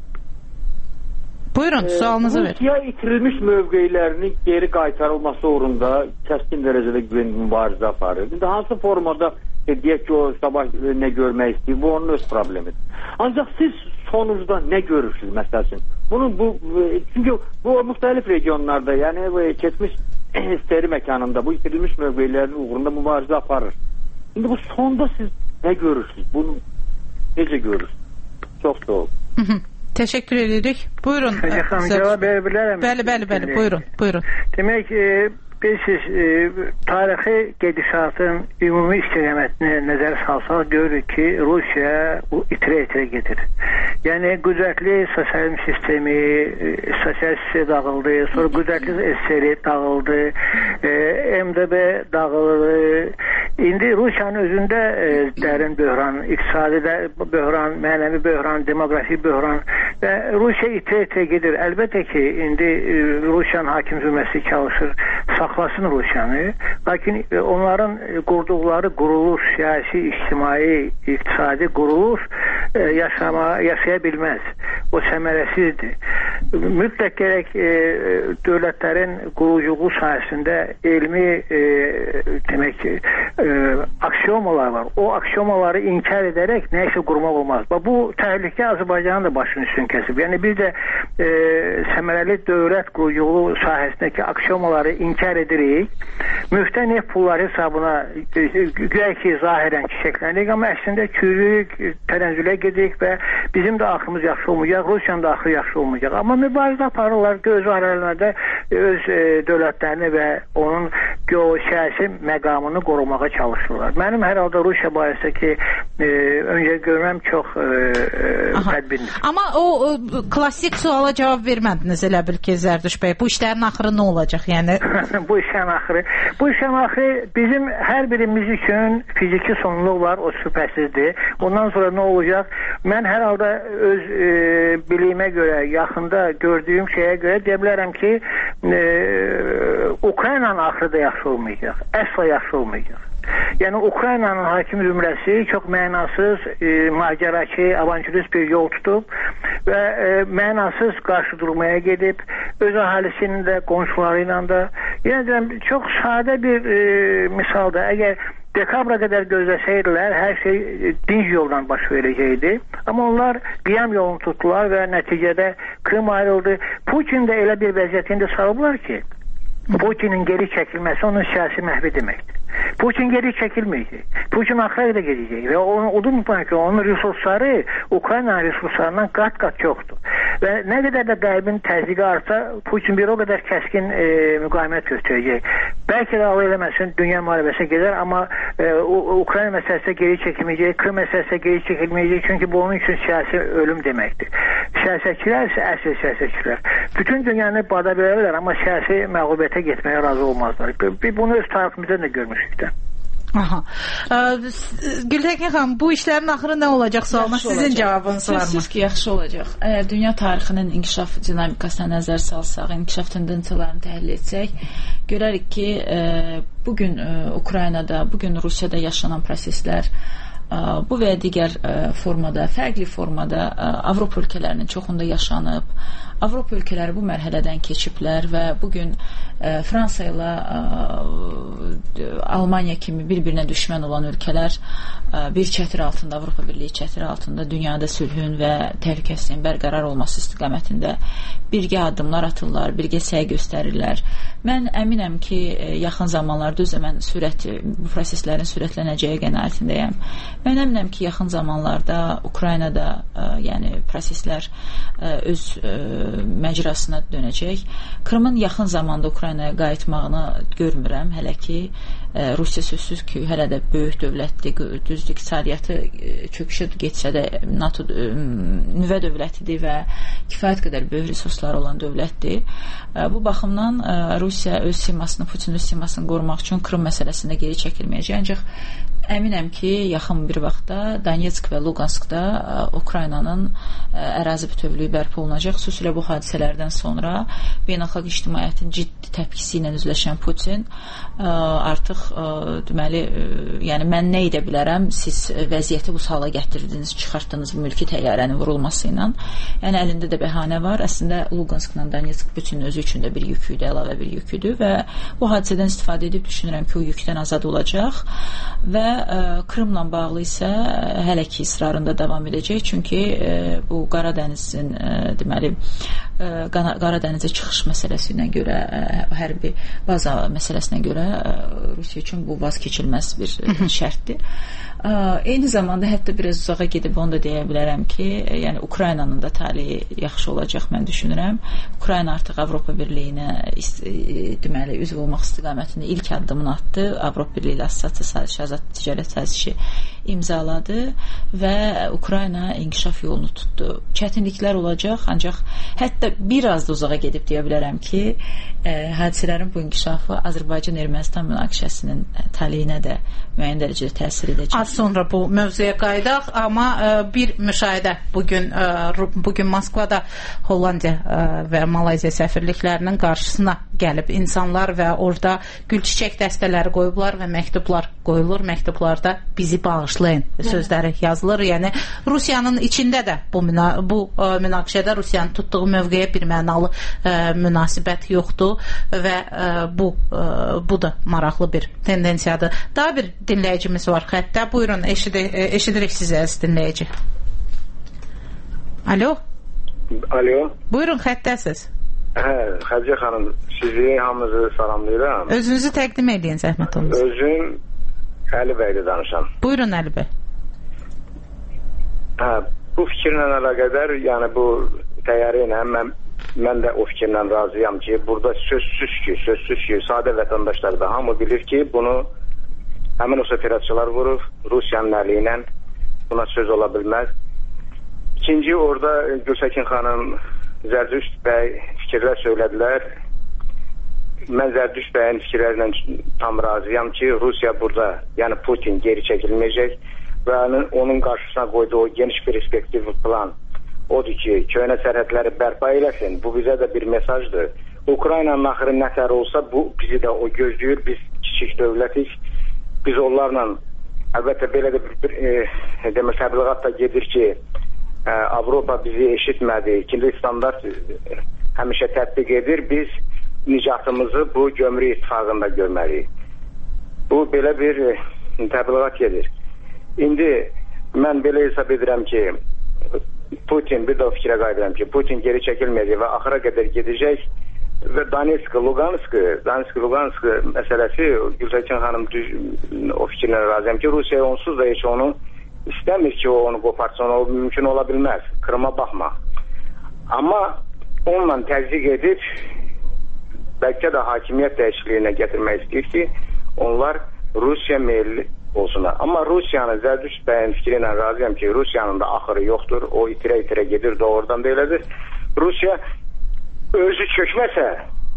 Buyurun, sualınızı verin. Rusiya itirilmiş mövqeylərini geri qaytarılması uğrunda kəskin dərəcədə mübarizə aparır. İndi hansı formada deyək ki, o sabah nə görmək istəyir, bu onun öz problemidir. Ancaq siz sonucda nə görürsünüz məsəl üçün? Bunun bu, çünki bu müxtəlif regionlarda, yəni keçmiş isteri məkanında bu itirilmiş mövqeylərin uğrunda mübarizə aparır. İndi bu sonda siz nə görürsünüz? Bunu necə görürsünüz? Çox sağ olun. Təşəkkür edirik. Buyurun. Cavab verə bilərəm. Bəli, bəli, bəli. Buyurun, buyurun. Demək, e, bilirsiniz, e, tarixi gedişatın ümumi istiqamətini nəzərə salsaq görürük ki, Rusiya itirə-itirə gedir. Yəni, qüdrətli sosial sistemi, e, sosial sistemi dağıldı, sonra qüdrətli S S R dağıldı, e, M D B dağıldı. İndi Rusiyanın özündə e, dərin böhran, iqtisadi böhran, mənəvi böhran, demografi böhran və Rusiya itirə-itirə gedir. Əlbəttə ki, indi e, Rusiyanın hakim zümrəsi çalışır, saxlasın Rusiyanı. Lakin e, onların qurduqları quruluş, siyasi, ictimai, iqtisadi quruluş e, yaşama, yaşaya bilməz. O səmərəsizdir. Mütləq gərək e, dövlətlərin quruculuğu sahəsində elmi e, demək ki, e, aksiomalar var. O aksiomaları inkar edərək nə isə qurmaq olmaz. Bu təhlükə Azərbaycanın da başının üstün kəsib. Yəni biz də e, səmərəli dövlət quruculuğu sahəsindəki aksiomaları inkar edirik. Müftə neft pulları hesabına e, güya ki zahirən çiçəkləndik, amma əslində çürük, tənəzzülə gedirik və bizim də axımız yaxşı olmayacaq, Rusiyanın da axı yaxşı olmayacaq. Amma mübarizə aparırlar göz aralarında öz e, dövlətlərini və onun geosiyasi məqamını qorumağa çalışırlar. Mənim hər halda Rusiya barəsindəki e, öncə görməm çox e, tədbirdir. Amma o, o klassik suala cavab vermədiniz elə bil ki, Zərdüşt bəy. Bu işlərin axırı nə olacaq? Yəni bu işlərin axırı, bu işlərin axırı bizim hər birimiz üçün fiziki sonluq var, o şübhəsizdir. Ondan sonra nə olacaq? Mən hər halda öz e, biliyimə görə, yaxında gördüyüm şeyə görə deyə bilərəm ki, e, Ukraynanın axırı da yaxşı olmayacaq. Əsla yaxşı olmayacaq. Yəni Ukraynanın hakim zümrəsi çox mənasız, e, macəraçı, avanturist bir yol tutub və e, mənasız qarşı durmaya gedib, öz əhalisinin də, qonşuları ilə də. Yəni deyirəm, çox sadə bir e, misalda, əgər dekabra qədər gözləsəydilər, hər şey dinc yoldan baş verəcəkdi. Amma onlar qiyam yolunu tutdular və nəticədə Krım ayrıldı. Putin də elə bir vəziyyətində salıblar ki, Putinin geri çəkilməsi onun siyasi məhvi deməkdir. Putin geri çəkilməyəcək. Putin axıra da gedəcək və onun, unutmayın ki, onun resursları Ukraynanın resurslarından qat-qat çoxdur. Və nə qədər də qərbin təzyiqi artsa, Putin bir o qədər kəskin e, müqavimət göstərəcək. Bəlkə də Allah eləməsin, dünya müharibəsinə gedər, amma e, Ukrayna məsələsinə geri çəkilməyəcək, Krım məsələsinə geri çəkilməyəcək, çünki bu onun üçün siyasi ölüm deməkdir. Siyasətçilər isə əsl siyasətçilər. Bütün dünyanı bada bilərlər, amma siyasi məğlubiyyətə getməyə razı olmazlar. Biz bunu öz tariximizdən də görmüşük də. Aha. Gültəkin xanım, bu işlərin axırı nə olacaq sualına sizin cavabınız var mı? Sözsüz ki, yaxşı olacaq. Əgər dünya tarixinin inkişaf dinamikasına nəzər salsaq, inkişaf tendensiyalarını təhlil etsək, görərik ki, bugün Ukraynada, bugün Rusiyada yaşanan proseslər bu və ya digər formada, fərqli formada Avropa ölkələrinin çoxunda yaşanıb. Avropa ölkələri bu mərhələdən keçiblər və bugün Fransa ilə Almaniya kimi bir-birinə düşmən olan ölkələr bir çətir altında, Avropa Birliyi çətiri altında dünyada sülhün və təhlükəsizliyin bərqərar olması istiqamətində birgə addımlar atırlar, birgə səy göstərirlər. Mən əminəm ki, yaxın zamanlarda özə mən sürət, bu proseslərin sürətlənəcəyi qənaətindəyəm. Mən əminəm ki, yaxın zamanlarda Ukraynada yəni proseslər öz məcrasına dönəcək. Krımın yaxın zamanda Ukraynaya qayıtmağını görmürəm hələ ki. Rusiya sözsüz ki, hələ də böyük dövlətdir, düzdür, iqtisadiyyatı çöküşə getsə də NATO nüvə dövlətidir və kifayət qədər böyük resursları olan dövlətdir. Bu baxımdan Rusiya öz simasını, Putin öz simasını qorumaq üçün Krım məsələsində geri çəkilməyəcək. Ancaq əminəm ki, yaxın bir vaxtda Donetsk və Luganskda Ukraynanın ərazi bütövlüyü bərpa olunacaq. Xüsusilə bu hadisələrdən sonra beynəlxalq ictimaiyyətin ciddi təpkisi ilə üzləşən Putin artıq deməli, yəni mən nə edə bilərəm, siz vəziyyəti bu hala gətirdiniz, çıxartdınız mülki təyyarənin vurulması ilə. Yəni əlində də bəhanə var. Əslində Luganskla Donetsk Putin özü üçün də bir yüküdür, əlavə bir yüküdür və bu hadisədən istifadə edib düşünürəm ki, o yükdən azad olacaq və Krımla bağlı isə hələ ki israrında davam edəcək. Çünki bu Qara dənizin deməli Qara dənizə çıxış məsələsi ilə görə, hərbi baza məsələsinə görə Rusiya üçün bu vaz keçilməz bir şərtdir. Eyni zamanda hətta biraz uzağa gedib onu da deyə bilərəm ki, yəni Ukraynanın da talihi yaxşı olacaq mən düşünürəm. Ukrayna artıq Avropa Birliyinə deməli üzv olmaq istiqamətində ilk addımını atdı. Avropa Birliyi ilə assosiasiya sazişi, azad ticarət sazişi imzaladı və Ukrayna inkişaf yolunu tutdu. Çətinliklər olacaq, ancaq hətta biraz da uzağa gedib deyə bilərəm ki, hadisələrin bu inkişafı Azərbaycan-Ermənistan münaqişəsinin taleyinə də müəyyən dərəcədə təsir edəcək. Az sonra bu mövzuya qayıdaq, amma bir müşahidə bugün bugün Moskvada Hollandiya və Malayziya səfirliklərinin qarşısına gəlib insanlar və orada gülçiçək dəstələri qoyublar və məktublar qoyulur. Məktublarda bizi bağışlayın sözləri yazılır. Yəni Rusiyanın içində də bu bu münaqişədə Rusiyanın tutduğu mövqeyə bir mənalı münasibət yoxdur və bu bu da maraqlı bir tendensiyadır. Daha bir dinləyicimiz var xəttə. Buyurun, eşidir, eşidirik sizi əziz dinləyici. Alo. Alo. Buyurun, xəttəsiz. Hə, Xədicə xanım, sizi hamınızı salamlayıram. Özünüzü təqdim edin, zəhmət olunuz. Özüm Əli bəylə danışam. Buyurun, Əli bəy. Hə, bu fikirlə əlaqədar, yəni bu təyyarə ilə mən, mən də o fikirlə razıyam ki, burada sözsüz ki, sözsüz ki, sadə vətəndaşlar da hamı bilir ki, bunu həmin o separatçılar vurur, Rusiyanın əli ilə buna söz ola bilməz. İkinci, orada Gültəkin xanım, Zərdüşt bəy fikirlər söylədilər. Mən Zərdüşt bəyin fikirlərlə tam razıyam ki, Rusiya burada, yəni Putin geri çəkilməyəcək və onun qarşısına qoyduğu o geniş perspektiv plan odur ki, köhnə sərhədləri bərpa eləsin. Bu bizə də bir mesajdır. Ukraynanın axırı nətər olsa, bu bizi də o gözləyir. Biz kiçik dövlətik. Biz onlarla, əlbəttə belə də bir e, demək, təbliğat da gedir ki, e, Avropa bizi eşitmədi, ikinci standart e, həmişə tətbiq edir, biz nicatımızı bu gömrük ittifaqında görməliyik. Bu belə bir e, təbliğat gedir. İndi mən belə hesab edirəm ki, Putin, bir də o fikrə qayıdıram ki, Putin geri çəkilməyəcək və axıra qədər gedəcək. Və Donetsk, Lugansk, Donetsk, Lugansk məsələsi, Gültəkin xanım o fikirlə razıyam ki, Rusiya onsuz da heç onu istəmir ki, o onu qoparsın, o mümkün ola bilməz, Krıma baxma. Amma onunla təzyiq edib, bəlkə də hakimiyyət dəyişikliyinə gətirmək istəyir ki, onlar Rusiya meyilli olsunlar. Amma Rusiyanın, Zərdüşt bəyin fikri ilə razıyam ki, Rusiyanın da axırı yoxdur, o itirə-itirə gedir, doğrudan da elədir. Rusiya özü çökməsə,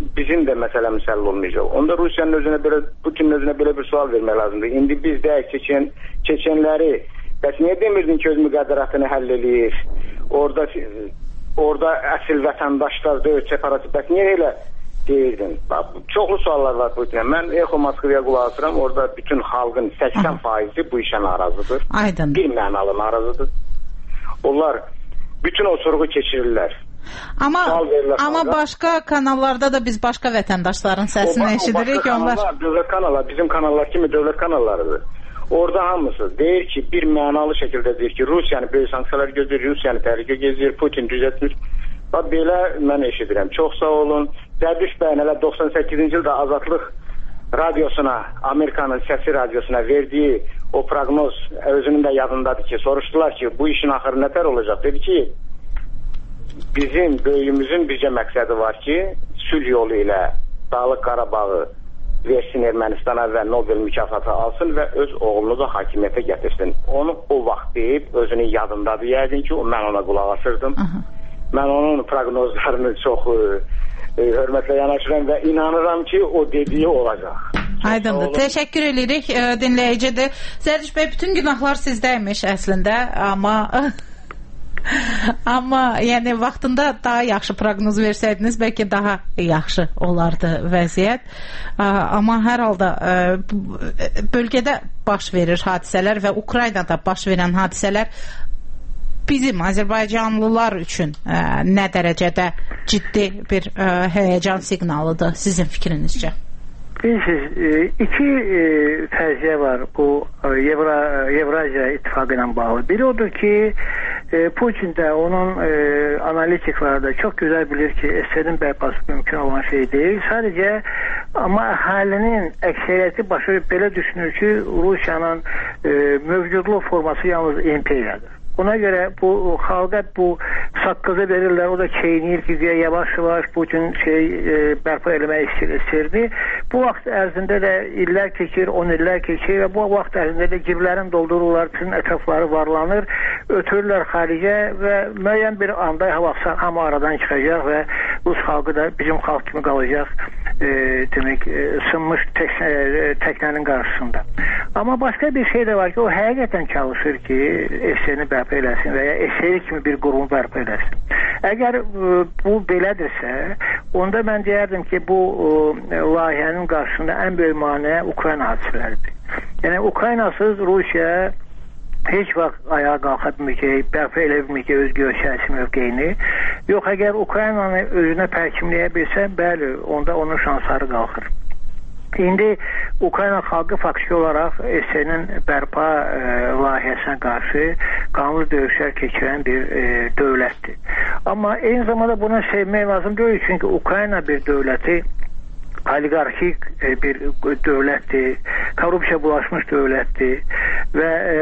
bizim də məsələmiz həll olmayacaq. Onda Rusiyanın özünə belə, Putinin özünə belə bir sual vermək lazımdır. İndi biz də Çeçen, Çeçenləri, bəs niyə demirdin ki, öz müqəddəratını həll eləyir? Orada, orada əsl vətəndaşlar, döyüş separatı, bəs niyə elə deyirdin? Çoxlu suallar var Putinə. Mən Eko Moskvaya qulaq asıram, orada bütün xalqın səksən faizi bu işə narazıdır. Aydın. Bir mənalı narazıdır. Onlar bütün o sorğu keçirirlər. Amma amma başqa kanallarda da biz başqa vətəndaşların səsini o, eşidirik ki, onlar dövlət kanallar, bizim kanallar kimi dövlət kanallarıdır. Orada hamısı deyir ki, bir mənalı şəkildə deyir ki, Rusiyanı böyük sanksiyalar gözləyir, Rusiyanı təhlükə gözləyir, Putin düzəltmir. Bax belə mən eşidirəm. Çox sağ olun. Zərdiş bəy hələ doxsan səkkizinci ildə Azadlıq radiosuna, Amerikanın səsi radiosuna verdiyi o proqnoz özünün də yadındadır ki, soruşdular ki, bu işin axırı nətər olacaq? Dedi ki, bizim böyüyümüzün bircə məqsədi var ki, sülh yolu ilə Dağlıq Qarabağı versin Ermənistana və Nobel mükafatı alsın və öz oğlunu da hakimiyyətə gətirsin. Onu o vaxt deyib, özünün yadındadır yəqin ki, mən ona qulaq asırdım. Aha. Mən onun proqnozlarını çox e, hörmətlə yanaşıram və inanıram ki, o dediyi olacaq. Aydındır. Təşəkkür edirik. E, dinləyicidir. Zərdiş bəy, bütün günahlar sizdəymiş əslində, amma amma yəni vaxtında daha yaxşı proqnoz versəydiniz, bəlkə daha yaxşı olardı vəziyyət. Amma hər halda bölgədə baş verir hadisələr və Ukraynada baş verən hadisələr bizim Azərbaycanlılar üçün nə dərəcədə ciddi bir həyəcan siqnalıdır sizin fikrinizcə? Bilirsiniz, iki e, fərziyə var bu Evra, Evraziya İttifaqı ilə bağlı. Biri odur ki, e, Putin də onun e, analitikləri da çox gözəl bilir ki, S S R-in bərpası mümkün olan şey deyil. Sadəcə, amma əhalinin əksəriyyəti başı belə düşünür ki, Rusiyanın e, mövcudluq forması yalnız imperiyadır. Ona görə bu xalqa bu saqqızı verirlər, o da çeynir ki, yavaş-yavaş Putin şey e, bərpa eləmək istirdi. Bu vaxt ərzində də illər keçir, on illər keçir və bu vaxt ərzində də ciblərin doldururlar, bütün ətrafları varlanır, ötürürlər xaricə və müəyyən bir anda havaqsa hamı aradan çıxacaq və Rus xalqı da bizim xalq kimi qalacaq, e, demək, e, sınmış tek, e, təklərin qarşısında. Amma başqa bir şey də var ki, o həqiqətən çalışır ki, S S R-ni bərpa eləsin və ya S S R kimi bir qurumu bərpa eləsin. Əgər e, bu belədirsə, onda mən deyərdim ki, bu e, layihənin qarşısında ən böyük maneə Ukrayna hadisələridir. Yəni, Ukraynasız Rusiya heç vaxt ayağa qalxa bilməyəcək, bərpa elə bilməyəcək öz geosiyasi mövqeyini. Yox, əgər Ukraynanı özünə pərkimləyə bilsə, bəli, onda onun şansları qalxır. İndi Ukrayna xalqı faktiki olaraq S S R-nin bərpa e, layihəsinə qarşı qanlı döyüşlər keçirən bir e, dövlətdir. Amma eyni zamanda buna sevmək lazım deyil, çünki Ukrayna bir dövləti oligarxik e, bir dövlətdir, korrupsiya bulaşmış dövlətdir və e,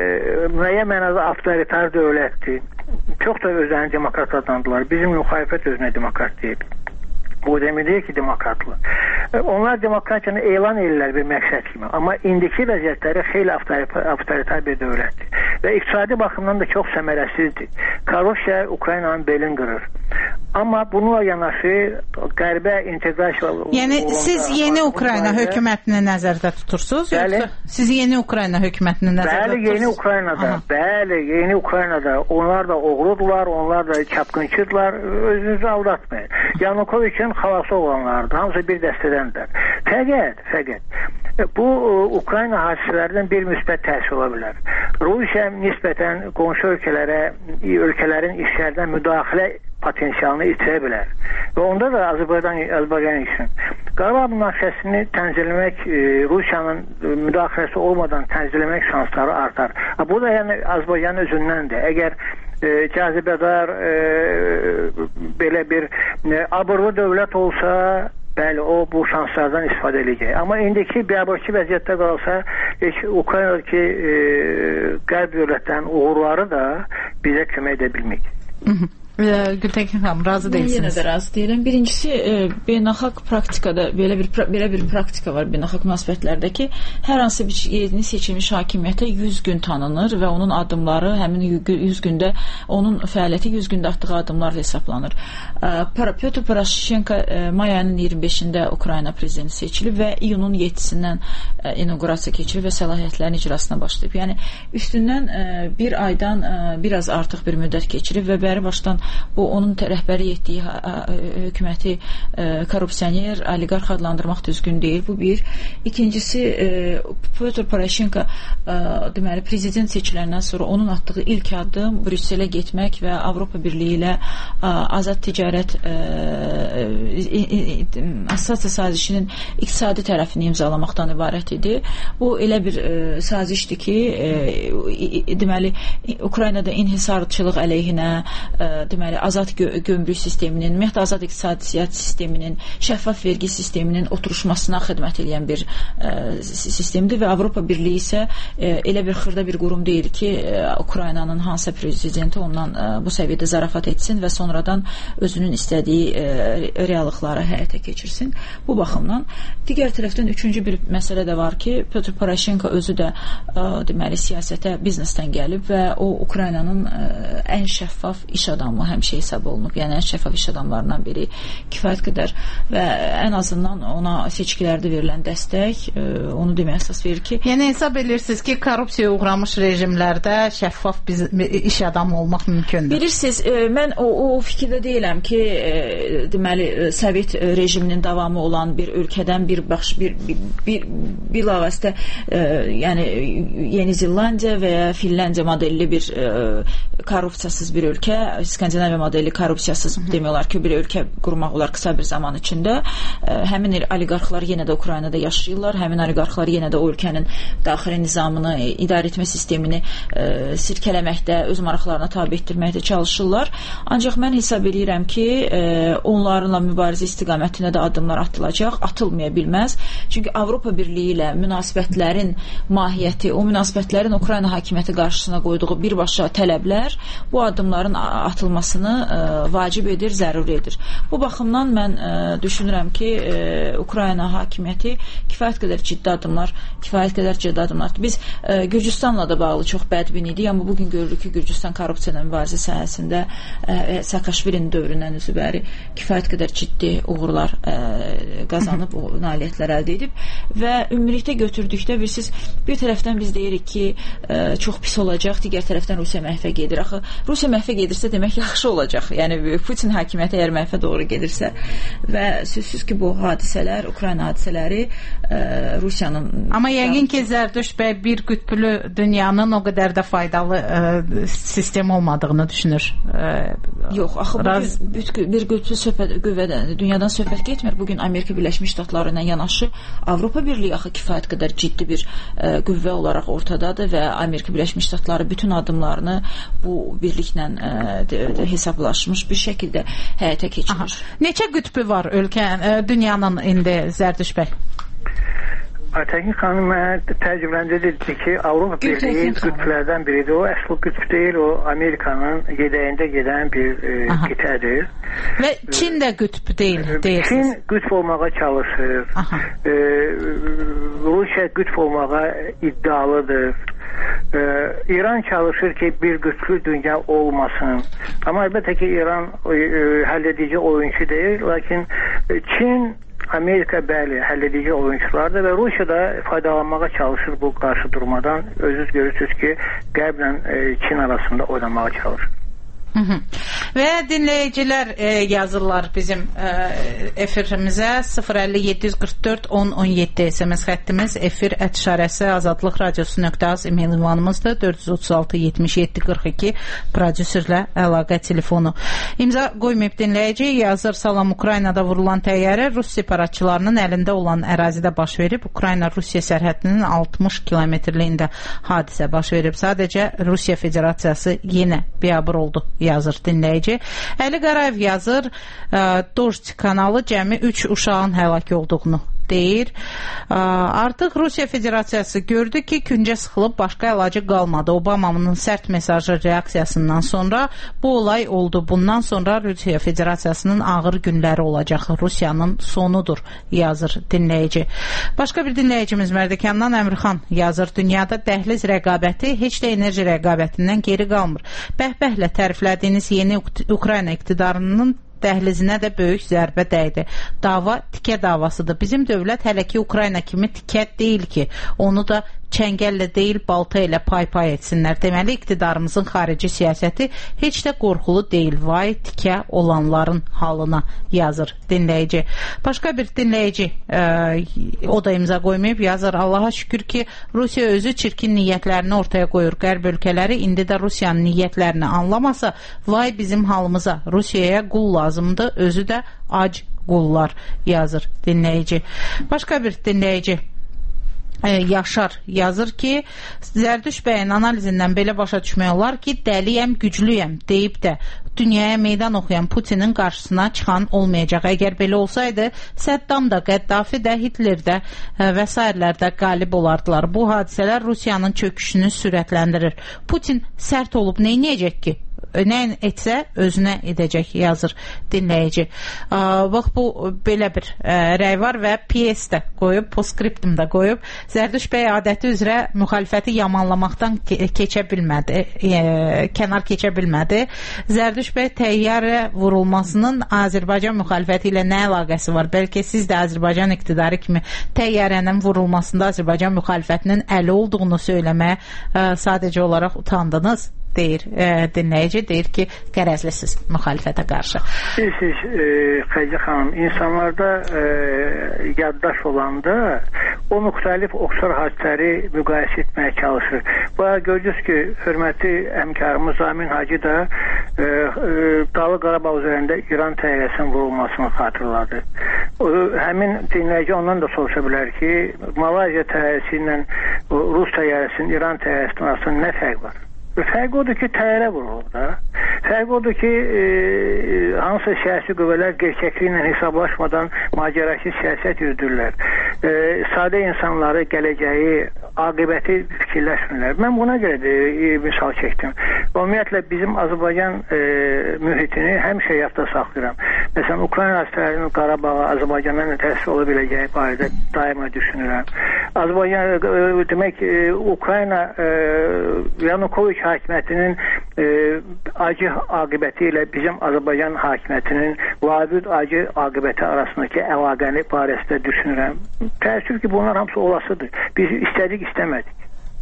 müəyyən mənada avtoritar dövlətdir. Çox da özlərini demokrat adlandılar. Bizim müxalifət özünə demokrat deyib. Bu demək deyil ki, demokratlı. Onlar demokratiyanı elan edirlər bir məqsəd kimi. Amma indiki vəziyyətləri xeyli avtoritar bir dövlətdir. Və iqtisadi baxımdan da çox səmərəsizdir. Korrupsiya Ukraynanın belini qırır. Amma bununla yanaşı qərbə inteqrasiya... Yəni siz yeni Ukrayna hökumətini nəzərdə tutursunuz? Bəli. Yoxsa siz yeni Ukrayna hökumətini nəzərdə tutursunuz? Bəli, yeni Ukraynada. Aha. Bəli, yeni Ukraynada. Onlar da oğrudular, onlar da çapqınçıdılar. Özünüzü aldatmayın. Yanukoviçin xalası olanlardır. Hamısı bir dəstədəndir. Fəqət, fəqət. Bu Ukrayna hadisələrindən bir müsbət təsir ola bilər. Rusiya nisbətən qonşu ölkələrə, ölkələrin işlərdən müdaxilə potensialını itirə bilər. Və onda da Azərbaycan, Azərbaycan üçün Qarabağ münaqişəsini tənzimləmək, e, Rusiyanın müdaxiləsi olmadan tənzimləmək şansları artar. Bu da yəni Azərbaycanın özündəndir. Əgər e, cazibədar e, belə bir e, abırlı dövlət olsa, bəli, o bu şanslardan istifadə edəcək. Amma indiki biabırçı vəziyyətdə qalsa, heç Ukraynadakı e, qərb dövlətlərin uğurları da bizə kömək edə bilməyəcək. Gültekin xanım, razı değilsiniz? Yenə də razı deyiləm. Birincisi, e, beynəlxalq praktikada belə bir belə bir praktika var beynəlxalq münasibətlərdə ki, hər hansı bir yeni seçilmiş hakimiyyətə yüz gün tanınır və onun addımları həmin yüz gündə onun fəaliyyəti yüz gündə atdığı addımlarla hesablanır. Pyotr Poroshenko may ayının iyirmi beşində Ukrayna prezidenti seçilib və iyunun yeddisindən inaugurasiya keçirib və səlahiyyətlərin icrasına başlayıb. Yəni üstündən bir aydan biraz artıq bir müddət keçirib və bəri başdan bu onun rəhbəri etdiyi hökuməti korrupsioner, oliqarx adlandırmaq düzgün deyil. Bu bir. İkincisi, Pyotr Poroshenko deməli prezident seçiləndən sonra onun atdığı ilk addım Brüsselə getmək və Avropa Birliyi ilə azad ticarət assosiasiya sazişinin iqtisadi tərəfini imzalamaqdan ibarət idi. Bu elə bir sazişdir ki, deməli Ukraynada inhisarçılıq əleyhinə, deməli azad gömrük sisteminin, ümumiyyətlə azad iqtisadiyyat sisteminin, şəffaf vergi sisteminin oturuşmasına xidmət edən bir sistemdir və Avropa Birliyi isə elə bir xırda bir qurum deyil ki, Ukraynanın hansısa prezidenti ondan bu səviyyədə zarafat etsin və sonradan özünün istədiyi reallıqları həyata keçirsin. Bu baxımdan digər tərəfdən üçüncü bir məsələ də var ki, Pyotr Poroshenko özü də deməli siyasətə biznesdən gəlib və o Ukraynanın ən şəffaf iş adamı həmişə hesab olunub. Yəni ən şəffaf iş adamlarından biri kifayət qədər və ən azından ona seçkilərdə verilən dəstək onu deməyə əsas verir ki, yəni hesab edirsiniz ki, korrupsiyaya uğramış rejimlərdə şəffaf iş adamı olmaq mümkündür. Bilirsiniz, mən o, o fikirdə deyiləm ki, deməli Sovet rejiminin davamı olan bir ölkədən bir baş bir bir bir bilavasitə yəni Yeni Zelandiya və ya Finlandiya modelli bir korrupsiyasız bir ölkə, Skandinaviya modelli korrupsiyasız demək olar ki, bir ölkə qurmaq olar qısa bir zaman içində. Həmin oliqarxlar yenə də Ukraynada yaşayırlar. Həmin oliqarxlar yenə də o ölkənin daxili nizamını, idarə etmə sistemini sirkələməkdə, öz maraqlarına tabe etdirməkdə çalışırlar. Ancaq mən hesab edirəm ki, onlarla mübarizə istiqamətində də addımlar atılacaq, atılmaya bilməz. Çünki Avropa Birliyi ilə münasibətlərin mahiyyəti, o münasibətlərin Ukrayna hakimiyyəti qarşısına qoyduğu birbaşa tələblər bu addımların atılmasını vacib edir, zəruri edir. Bu baxımdan mən düşünürəm ki, Ukrayna hakimiyyəti kifayət qədər ciddi addımlar, kifayət qədər ciddi addımlar. Biz Gürcüstanla da bağlı çox bədbin idik, amma bugün görürük ki, Gürcüstan korrupsiya mübarizə sahəsində Saakashvilinin dövründən üzbəri kifayət qədər ciddi uğurlar qazanıb, o nailiyyətlər əldə edib və ümumilikdə götürdükdə bilirsiniz, bir tərəfdən biz deyirik ki, çox pis olacaq, digər tərəfdən Rusiya məhvə gedir. Axı Rusiya məhvə gedirsə demək yaxşı olacaq. Yəni Putin hakimiyyəti əgər məhvə doğru gedirsə və sözsüz ki, bu hadisələr, Ukrayna hadisələri Rusiyanın... Amma yəqin ki, Zərdüşt bəy bir qütbülü dünyanın o qədər də faydalı sistem olmadığını düşünür. Yox, axı bu bir qütbü söhbət qüvvədən, dünyadan söhbət getmir. Bugün Amerika Birləşmiş Ştatları ilə yanaşı Avropa Birliyi axı kifayət qədər ciddi bir qüvvə olaraq ortadadır və Amerika Birləşmiş Ştatları bütün addımlarını bu birliklə hesablaşmış bir şəkildə həyata keçirir. Neçə qütbü var ölkə, dünyanın indi Zərdüşt bəy? Aytəkin xanım mənə təcrübəndə dedi ki, Avropa Birliyi qütblərdən biridir. O əsl qütb deyil, o Amerikanın yedəyində gedən bir qitədir. Və Çin də qütb deyil, deyirsiniz. Çin qütb olmağa çalışır. E, Rusiya qütb olmağa iddialıdır. E, İran çalışır ki, bir qütblü dünya olmasın. Amma əlbəttə ki, İran e, həlledici oyunçu deyil, lakin Çin Amerika bəli həlledici oyunçulardır və Rusiya da faydalanmağa çalışır bu qarşı durmadan. Özünüz görürsünüz ki, Qərblə Çin arasında oynamağa çalışır. Hı -hı. Və dinləyicilər e, yazırlar bizim e, efirimizə sıfır əlli yeddi yüz qırx dörd on on yeddi S M S xəttimiz, efir ət işarəsi azadlıq radiosu nöqtə az e-mail ünvanımızdır. dörd yüz otuz altı yetmiş yeddi qırx iki prodüserlə əlaqə telefonu. İmza qoymayıb dinləyici yazır: salam, Ukraynada vurulan təyyarə Rus separatçılarının əlində olan ərazidə baş verib. Ukrayna-Rusiya sərhədinin altmış kilometrliyində hadisə baş verib. Sadəcə Rusiya Federasiyası yenə biabır oldu, yazır dinləyici. Əli Qarayev yazır, Dost kanalı cəmi üç uşağın həlak olduğunu deyir. Artıq Rusiya Federasiyası gördü ki, küncə sıxılıb, başqa əlacı qalmadı. Obama'nın sərt mesajı reaksiyasından sonra bu olay oldu. Bundan sonra Rusiya Federasiyasının ağır günləri olacaq. Rusiyanın sonudur, yazır dinləyici. Başqa bir dinləyicimiz Mərdəkandan Əmirxan yazır. Dünyada dəhliz rəqabəti heç də enerji rəqabətindən geri qalmır. Bəhbəhlə təriflədiyiniz yeni Ukrayna iqtidarının dəhlizinə də böyük zərbə dəydi. Dava tikə davasıdır. Bizim dövlət hələ ki Ukrayna kimi tikə deyil ki, onu da çəngəllə deyil, balta ilə pay-pay etsinlər. Deməli, iqtidarımızın xarici siyasəti heç də qorxulu deyil. Vay tikə olanların halına, yazır dinləyici. Başqa bir dinləyici e, o da imza qoymayıb, yazır. Allaha şükür ki, Rusiya özü çirkin niyyətlərini ortaya qoyur. Qərb ölkələri indi də Rusiyanın niyyətlərini anlamasa, vay bizim halımıza. Rusiyaya qul lazımdır, özü də ac qullar, yazır dinləyici. Başqa bir dinləyici Yaşar yazır ki, Zərdüş bəyin analizindən belə başa düşmək olar ki, dəliyəm, güclüyəm deyib də dünyaya meydan oxuyan Putinin qarşısına çıxan olmayacaq. Əgər belə olsaydı, Səddam da, Qəddafi də, Hitler də və s. də qalib olardılar. Bu hadisələr Rusiyanın çöküşünü sürətləndirir. Putin sərt olub neynəyəcək ki? Nə etsə özünə edəcək, yazır dinləyici. Bax, bu belə bir rəy var və P S də qoyub, postscriptum da qoyub. Zərdüş bəy adəti üzrə müxalifəti yamanlamaqdan keçə bilmədi, kənar keçə bilmədi. Zərdüş bəy təyyarə vurulmasının Azərbaycan müxalifəti ilə nə əlaqəsi var? Bəlkə siz də Azərbaycan iqtidarı kimi təyyarənin vurulmasında Azərbaycan müxalifətinin əli olduğunu söyləməyə sadəcə olaraq utandınız, deyir e, dinləyici, deyir ki, qərəzlisiz müxalifətə qarşı. Siz, e, Xəcə xanım, insanlarda e, yaddaş olanda o müxtəlif oxşar hadisələri müqayisə etməyə çalışır. Bu arada gördünüz ki, hörmətli həmkarımız Zamin Hacı da e, e, Dağlı Qarabağ üzərində İran təyyarəsinin vurulmasını xatırladı. O, həmin dinləyici ondan da soruşa bilər ki, Malayziya təyyarəsi ilə Rus təyyarəsinin İran təyyarəsinin arasında nə fərq var? Fərq odur ki, təyyarə vurulur da. Fərq odur ki, e, hansı siyasi qüvvələr gerçəkliyi ilə hesablaşmadan macəraşi siyasət yürüdürlər. E, sadə insanları, gələcəyi, aqibəti fikirləşmirlər. Mən buna görə də e, misal çəkdim. Ümumiyyətlə, bizim Azərbaycan e, mühitini həmişə yadda saxlayıram. Məsələn, Ukrayna əsərlərinin Qarabağa, Azərbaycandan təsir ola biləcəyi barədə daima düşünürəm. Azərbaycan, e, demək, e, Ukrayna e, Yanukoviç hakimiyyətinin e, acı aqibəti ilə bizim Azərbaycan hakimiyyətinin vabid acı aqibəti arasındakı əlaqəni barəsində düşünürəm. Təəssüf ki, bunlar hamısı olasıdır. Biz istədik, istəmədik.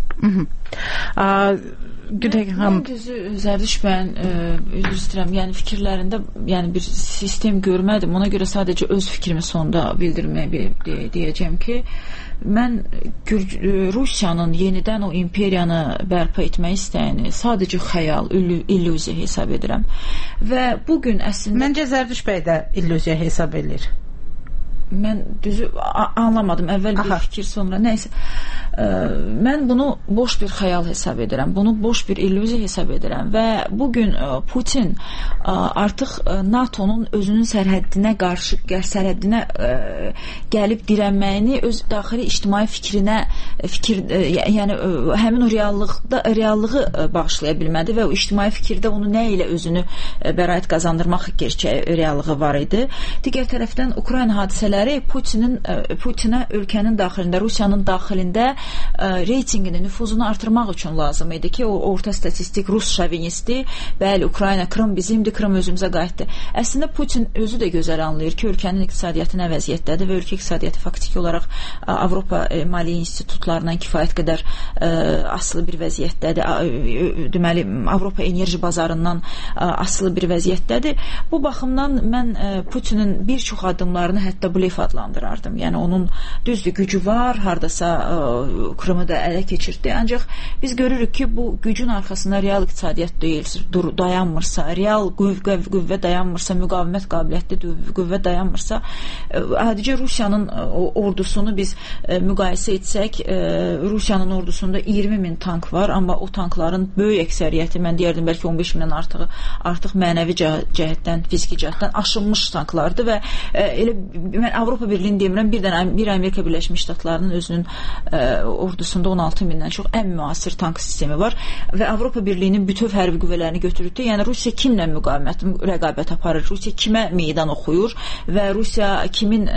Mən düzü Zərdüş bəyin üzr istəyirəm, yəni fikirlərində yəni bir sistem görmədim. Ona görə sadəcə öz fikrimi sonda bildirməyə deyəcəm ki, mən Rusiyanın yenidən o imperiyanı bərpa etmək istəyini sadəcə xəyal, illüziya hesab edirəm. Və bugün əslində... Məncə Zərdüş bəy də illüziya hesab edir. Mən düzü anlamadım. Əvvəl bir Aha. fikir, sonra nəysə. Mən bunu boş bir xəyal hesab edirəm. Bunu boş bir illüziya hesab edirəm və bugün Putin artıq NATO'nun özünün sərhəddinə qarşı, sərhəddinə gəlib dirənməyini öz daxili ictimai fikrinə fikir, yəni həmin o reallıqda reallığı bağışlaya bilmədi və o ictimai fikirdə onu nə ilə özünü bəraət qazandırmaq gerçək reallığı var idi. Digər tərəfdən Ukrayna hadisələri Putinin Putinə ölkənin daxilində, Rusiyanın daxilində reytingini, nüfuzunu artırmaq üçün lazım idi ki, o orta statistik Rus şovinisti, bəli, Ukrayna, Krım bizimdir, Krım özümüzə qayıtdı. Əslində Putin özü də gözəl anlayır ki, ölkənin iqtisadiyyatı nə vəziyyətdədir və ölkə iqtisadiyyatı faktiki olaraq Avropa maliyyə institutlarından kifayət qədər asılı bir vəziyyətdədir. Deməli, Avropa enerji bazarından asılı bir vəziyyətdədir. Bu baxımdan mən Putinin bir çox addımlarını hətta blef adlandırardım. Yəni onun düzdür, gücü var, hardasa Krımı da ələ keçirdi. Ancaq biz görürük ki, bu gücün arxasında real iqtisadiyyat deyil, dur, dayanmırsa, real qüvvə, qüvvə dayanmırsa, müqavimət qabiliyyətli qüvvə dayanmırsa, adicə Rusiyanın ordusunu biz müqayisə etsək, Rusiyanın ordusunda iyirmi min tank var, amma o tankların böyük əksəriyyəti, mən deyərdim bəlkə on beş mindən artığı artıq mənəvi cəhətdən, fiziki cəhətdən aşınmış tanklardır və elə mən Avropa Birliyini demirəm, bir dənə bir Amerika Birləşmiş Ştatlarının özünün ordusunda on altı mindən çox ən müasir tank sistemi var və Avropa Birliyinin bütöv hərbi qüvvələrini götürübdü. Yəni Rusiya kimlə müqavimət, rəqabət aparır? Rusiya kimə meydan oxuyur və Rusiya kimin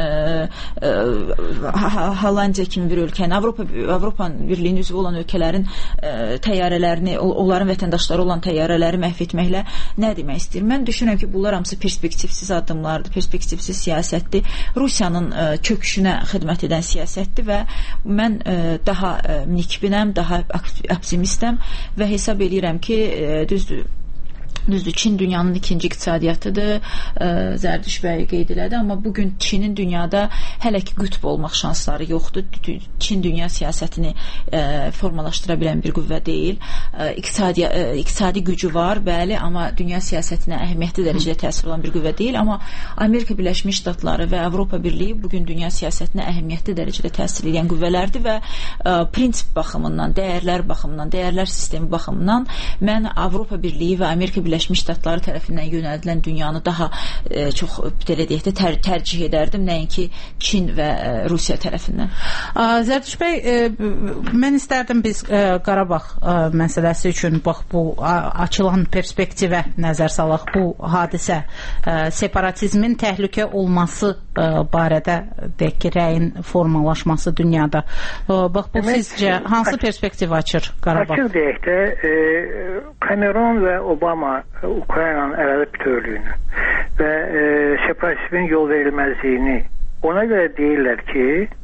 Hollandiya kimi bir ölkəni, Avropa Avropa Birliyinin üzvü olan ölkələrin təyyarələrini, onların vətəndaşları olan təyyarələri məhv etməklə nə demək istəyir? Mən düşünürəm ki, bunlar hamısı perspektivsiz addımlardır, perspektivsiz siyasətdir, Rusiyanın çöküşünə xidmət edən siyasətdir və mən daha nikbinəm, daha optimistəm və hesab edirəm ki, düzdür, Düzdür, Çin dünyanın ikinci iqtisadiyyatıdır, Zərdüş bəy qeyd elədi, amma bugün Çinin dünyada hələ ki qütb olmaq şansları yoxdur. Çin dünya siyasətini formalaşdıra bilən bir qüvvə deyil. İqtisadi, iqtisadi gücü var, bəli, amma dünya siyasətinə əhəmiyyətli dərəcədə təsir olan bir qüvvə deyil, amma Amerika Birləşmiş Ştatları və Avropa Birliyi bugün dünya siyasətinə əhəmiyyətli dərəcədə təsir edən qüvvələrdir və prinsip baxımından, dəyərlər baxımından, dəyərlər sistemi baxımından mən Avropa Birliyi və Amerika Birləşmiş Ştatları tərəfindən yönəldilən dünyanı daha e, çox belə deyək də ter tərcih edərdim, nəinki Çin və e, Rusiya tərəfindən. Zərdüş bəy, e, mən istərdim biz e, Qarabağ e, məsələsi üçün bax bu a, açılan perspektivə nəzər salaq. Bu hadisə e, separatizmin təhlükə olması e, barədə deyək ki, rəyin formalaşması dünyada. E, bax bu Demək, sizcə hansı aç, perspektiv açır Qarabağ? Açıq deyək də e, Cameron və Obama Ukraynanın ərazi bütövlüyünü və e, separatizmin yol verilməzliyini ona görə deyirlər ki,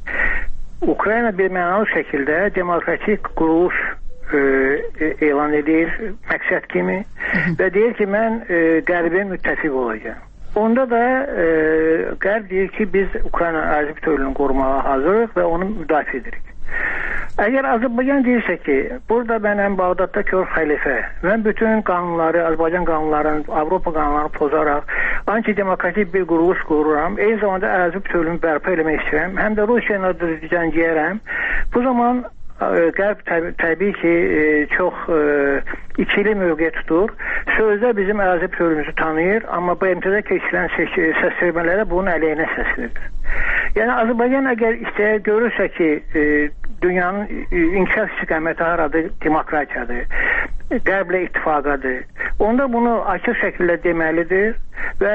Ukrayna bir mənalı şəkildə demokratik quruluş e, elan edir məqsəd kimi və deyir ki, mən e, Qərbə müttəfiq olacağım. Onda da e, Qərb deyir ki, biz Ukrayna ərazi bütövlüyünü qorumağa hazırıq və onu müdafiə edirik. Əgər Azərbaycan deyirsə ki, burada mənəm Bağdadda kör xəlifə, mən bütün qanunları, Azərbaycan qanunlarını, Avropa qanunlarını pozaraq antidemokratik bir quruluş qururam, eyni zamanda ərazi bütövlüyünü bərpa eləmək istəyirəm, həm də Rusiya ilə düzəngiyərəm. Bu zaman Qərb təbii, təbii ki, çox e, ikili mövqe tutur. Sözdə bizim ərazi bütövlüyümüzü tanıyır, amma B M T-də keçirilən səsvermələrə bunun əleyhinə səs verir. Yəni Azərbaycan əgər istəyə görürsə ki, e, dünyanın inkişaf istiqaməti haradır, demokratiyadır, Qərblə ittifaqadır, onda bunu açıq şəkildə deməlidir və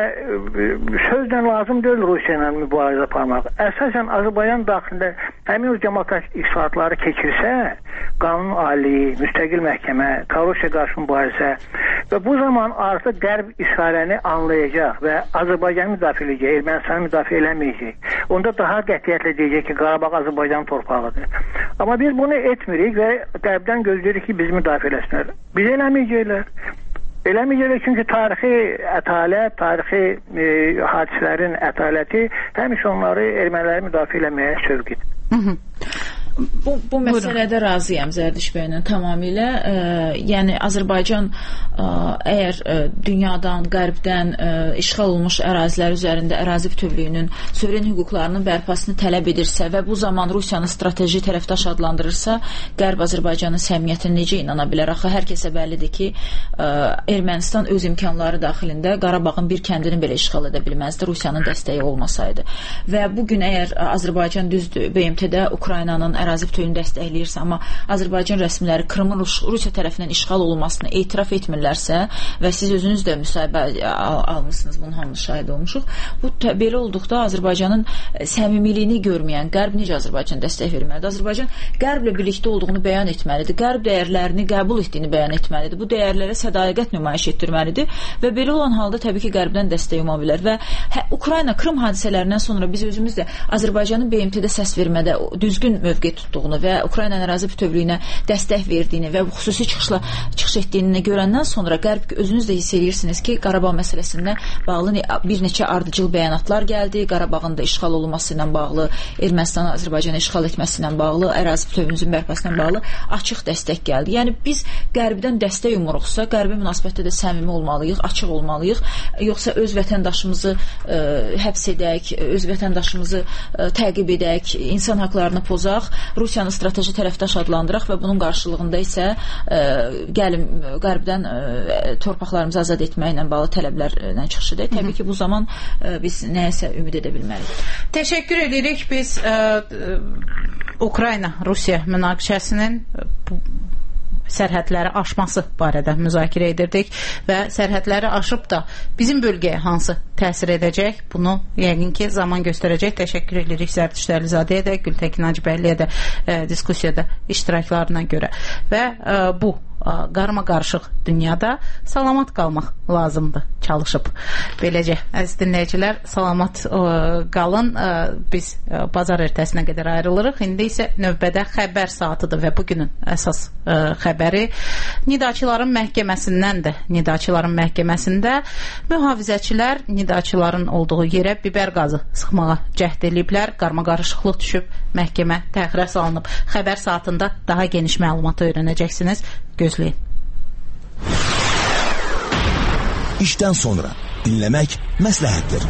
sözlə lazım deyil Rusiya ilə mübarizə aparmaq. Əsasən Azərbaycan daxilində həmin o demokratik islahatları keçirsə, qanun aliliyi, müstəqil məhkəmə, korrupsiya qarşı mübarizə və bu zaman artıq Qərb işarəni anlayacaq və Azərbaycanı müdafiə edəcək, Ermənistanı müdafiə eləməyəcək. Onda daha qətiyyətlə deyəcək ki, Qarabağ Azərbaycan torpağıdır. Amma biz bunu etmirik və Qərbdən gözləyirik ki, bizi müdafiə eləsinlər. Biz eləməyəcəklər. Eləməyəcəklər çünki tarixi ətalət, tarixi e, hadisələrin ətaləti həmişə onları erməniləri müdafiə eləməyə sövq edir. Bu, bu məsələdə razıyam Zərdüş bəylə tamamilə. E, yəni Azərbaycan e, əgər e, dünyadan, qərbdən e, işğal olunmuş ərazilər üzərində ərazi bütövlüyünün, suveren hüquqlarının bərpasını tələb edirsə və bu zaman Rusiyanı strateji tərəfdaş adlandırırsa, Qərb Azərbaycanın səmimiyyətinə necə inana bilər? Axı hər kəsə bəllidir ki, e, Ermənistan öz imkanları daxilində Qarabağın bir kəndini belə işğal edə bilməzdi Rusiyanın dəstəyi olmasaydı. Və bugün əgər Azərbaycan düzdür, B M T-də Ukraynanın ərazi bütövlüyünü dəstəkləyirsə, amma Azərbaycan rəsmiləri Krımın Rusiya tərəfindən işğal olunmasını etiraf etmirlərsə və siz özünüz də müsahibə al almısınız, bunun hamımız şahid olmuşuq. Bu belə olduqda Azərbaycanın səmimiliyini görməyən Qərb necə Azərbaycan dəstək verməlidir? Azərbaycan Qərblə birlikdə olduğunu bəyan etməlidir. Qərb dəyərlərini qəbul etdiyini bəyan etməlidir. Bu dəyərlərə sədaqət nümayiş etdirməlidir və belə olan halda təbii ki, Qərbdən dəstək umma bilər və hə, Ukrayna Krım hadisələrindən sonra biz özümüz də Azərbaycanın B M T-də səs vermədə düzgün mövqe mövqe tutduğunu və Ukrayna ərazi bütövlüyünə dəstək verdiyini və xüsusi çıxışla çıxış etdiyini görəndən sonra Qərb özünüz də hiss edirsiniz ki, Qarabağ məsələsinə bağlı bir neçə ardıcıl bəyanatlar gəldi. Qarabağın da işğal olunması ilə bağlı, Ermənistanın Azərbaycanı işğal etməsi ilə bağlı, ərazi bütövlüyümüzün bərpasına bağlı açıq dəstək gəldi. Yəni biz Qərbdən dəstək umuruqsa, Qərbi münasibətdə də səmimi olmalıyıq, açıq olmalıyıq. Yoxsa öz vətəndaşımızı ə, həbs edək, öz vətəndaşımızı ə, təqib edək, insan haqlarını pozaq, Rusiyanı strateji tərəfdaş adlandıraq və bunun qarşılığında isə ə, gəlin Qərbdən ə, torpaqlarımızı azad etməklə bağlı tələblərlə çıxış edək. Təbii ki, bu zaman ə, biz nəyəsə ümid edə bilməliyik. Təşəkkür edirik. Biz ə, ə, Ukrayna-Rusiya münaqişəsinin bu sərhədləri aşması barədə müzakirə edirdik və sərhədləri aşıb da bizim bölgəyə hansı təsir edəcək, bunu yəqin ki, zaman göstərəcək. Təşəkkür edirik Zərdüşt Əlizadəyə də, Gültəkin Hacıbəyliyə də e, diskusiyada iştiraklarına görə və e, bu qarma qarışıq dünyada salamat qalmaq lazımdır, çalışıb. Beləcə, əziz dinləyicilər, salamat ə, qalın. Ə, biz ə, bazar ertəsinə qədər ayrılırıq. İndi isə növbədə xəbər saatıdır və bugünün əsas ə, xəbəri Nidaçıların məhkəməsindən də, Nidaçıların məhkəməsində mühafizəçilər Nidaçıların olduğu yerə biber qazı sıxmağa cəhd ediblər. Qarma qarışıqlıq düşüb, məhkəmə təxirə salınıb. Xəbər saatında daha geniş məlumatı öyrənəcəksiniz. Gözləyin. İşdən sonra dinləmək məsləhətdir.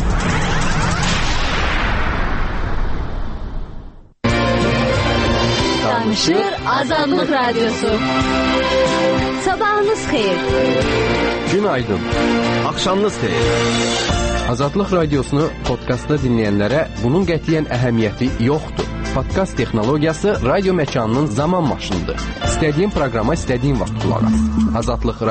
Danışır Azadlıq Radyosu. Sabahınız xeyir. Günaydın. Axşamınız xeyir. Azadlıq Radiosunu podkastda dinləyənlərə bunun qətiyyən əhəmiyyəti yoxdur. Podkast texnologiyası radio məkanının zaman maşınıdır. İstədiyin proqrama istədiyin vaxt qulaq as. Azadlıq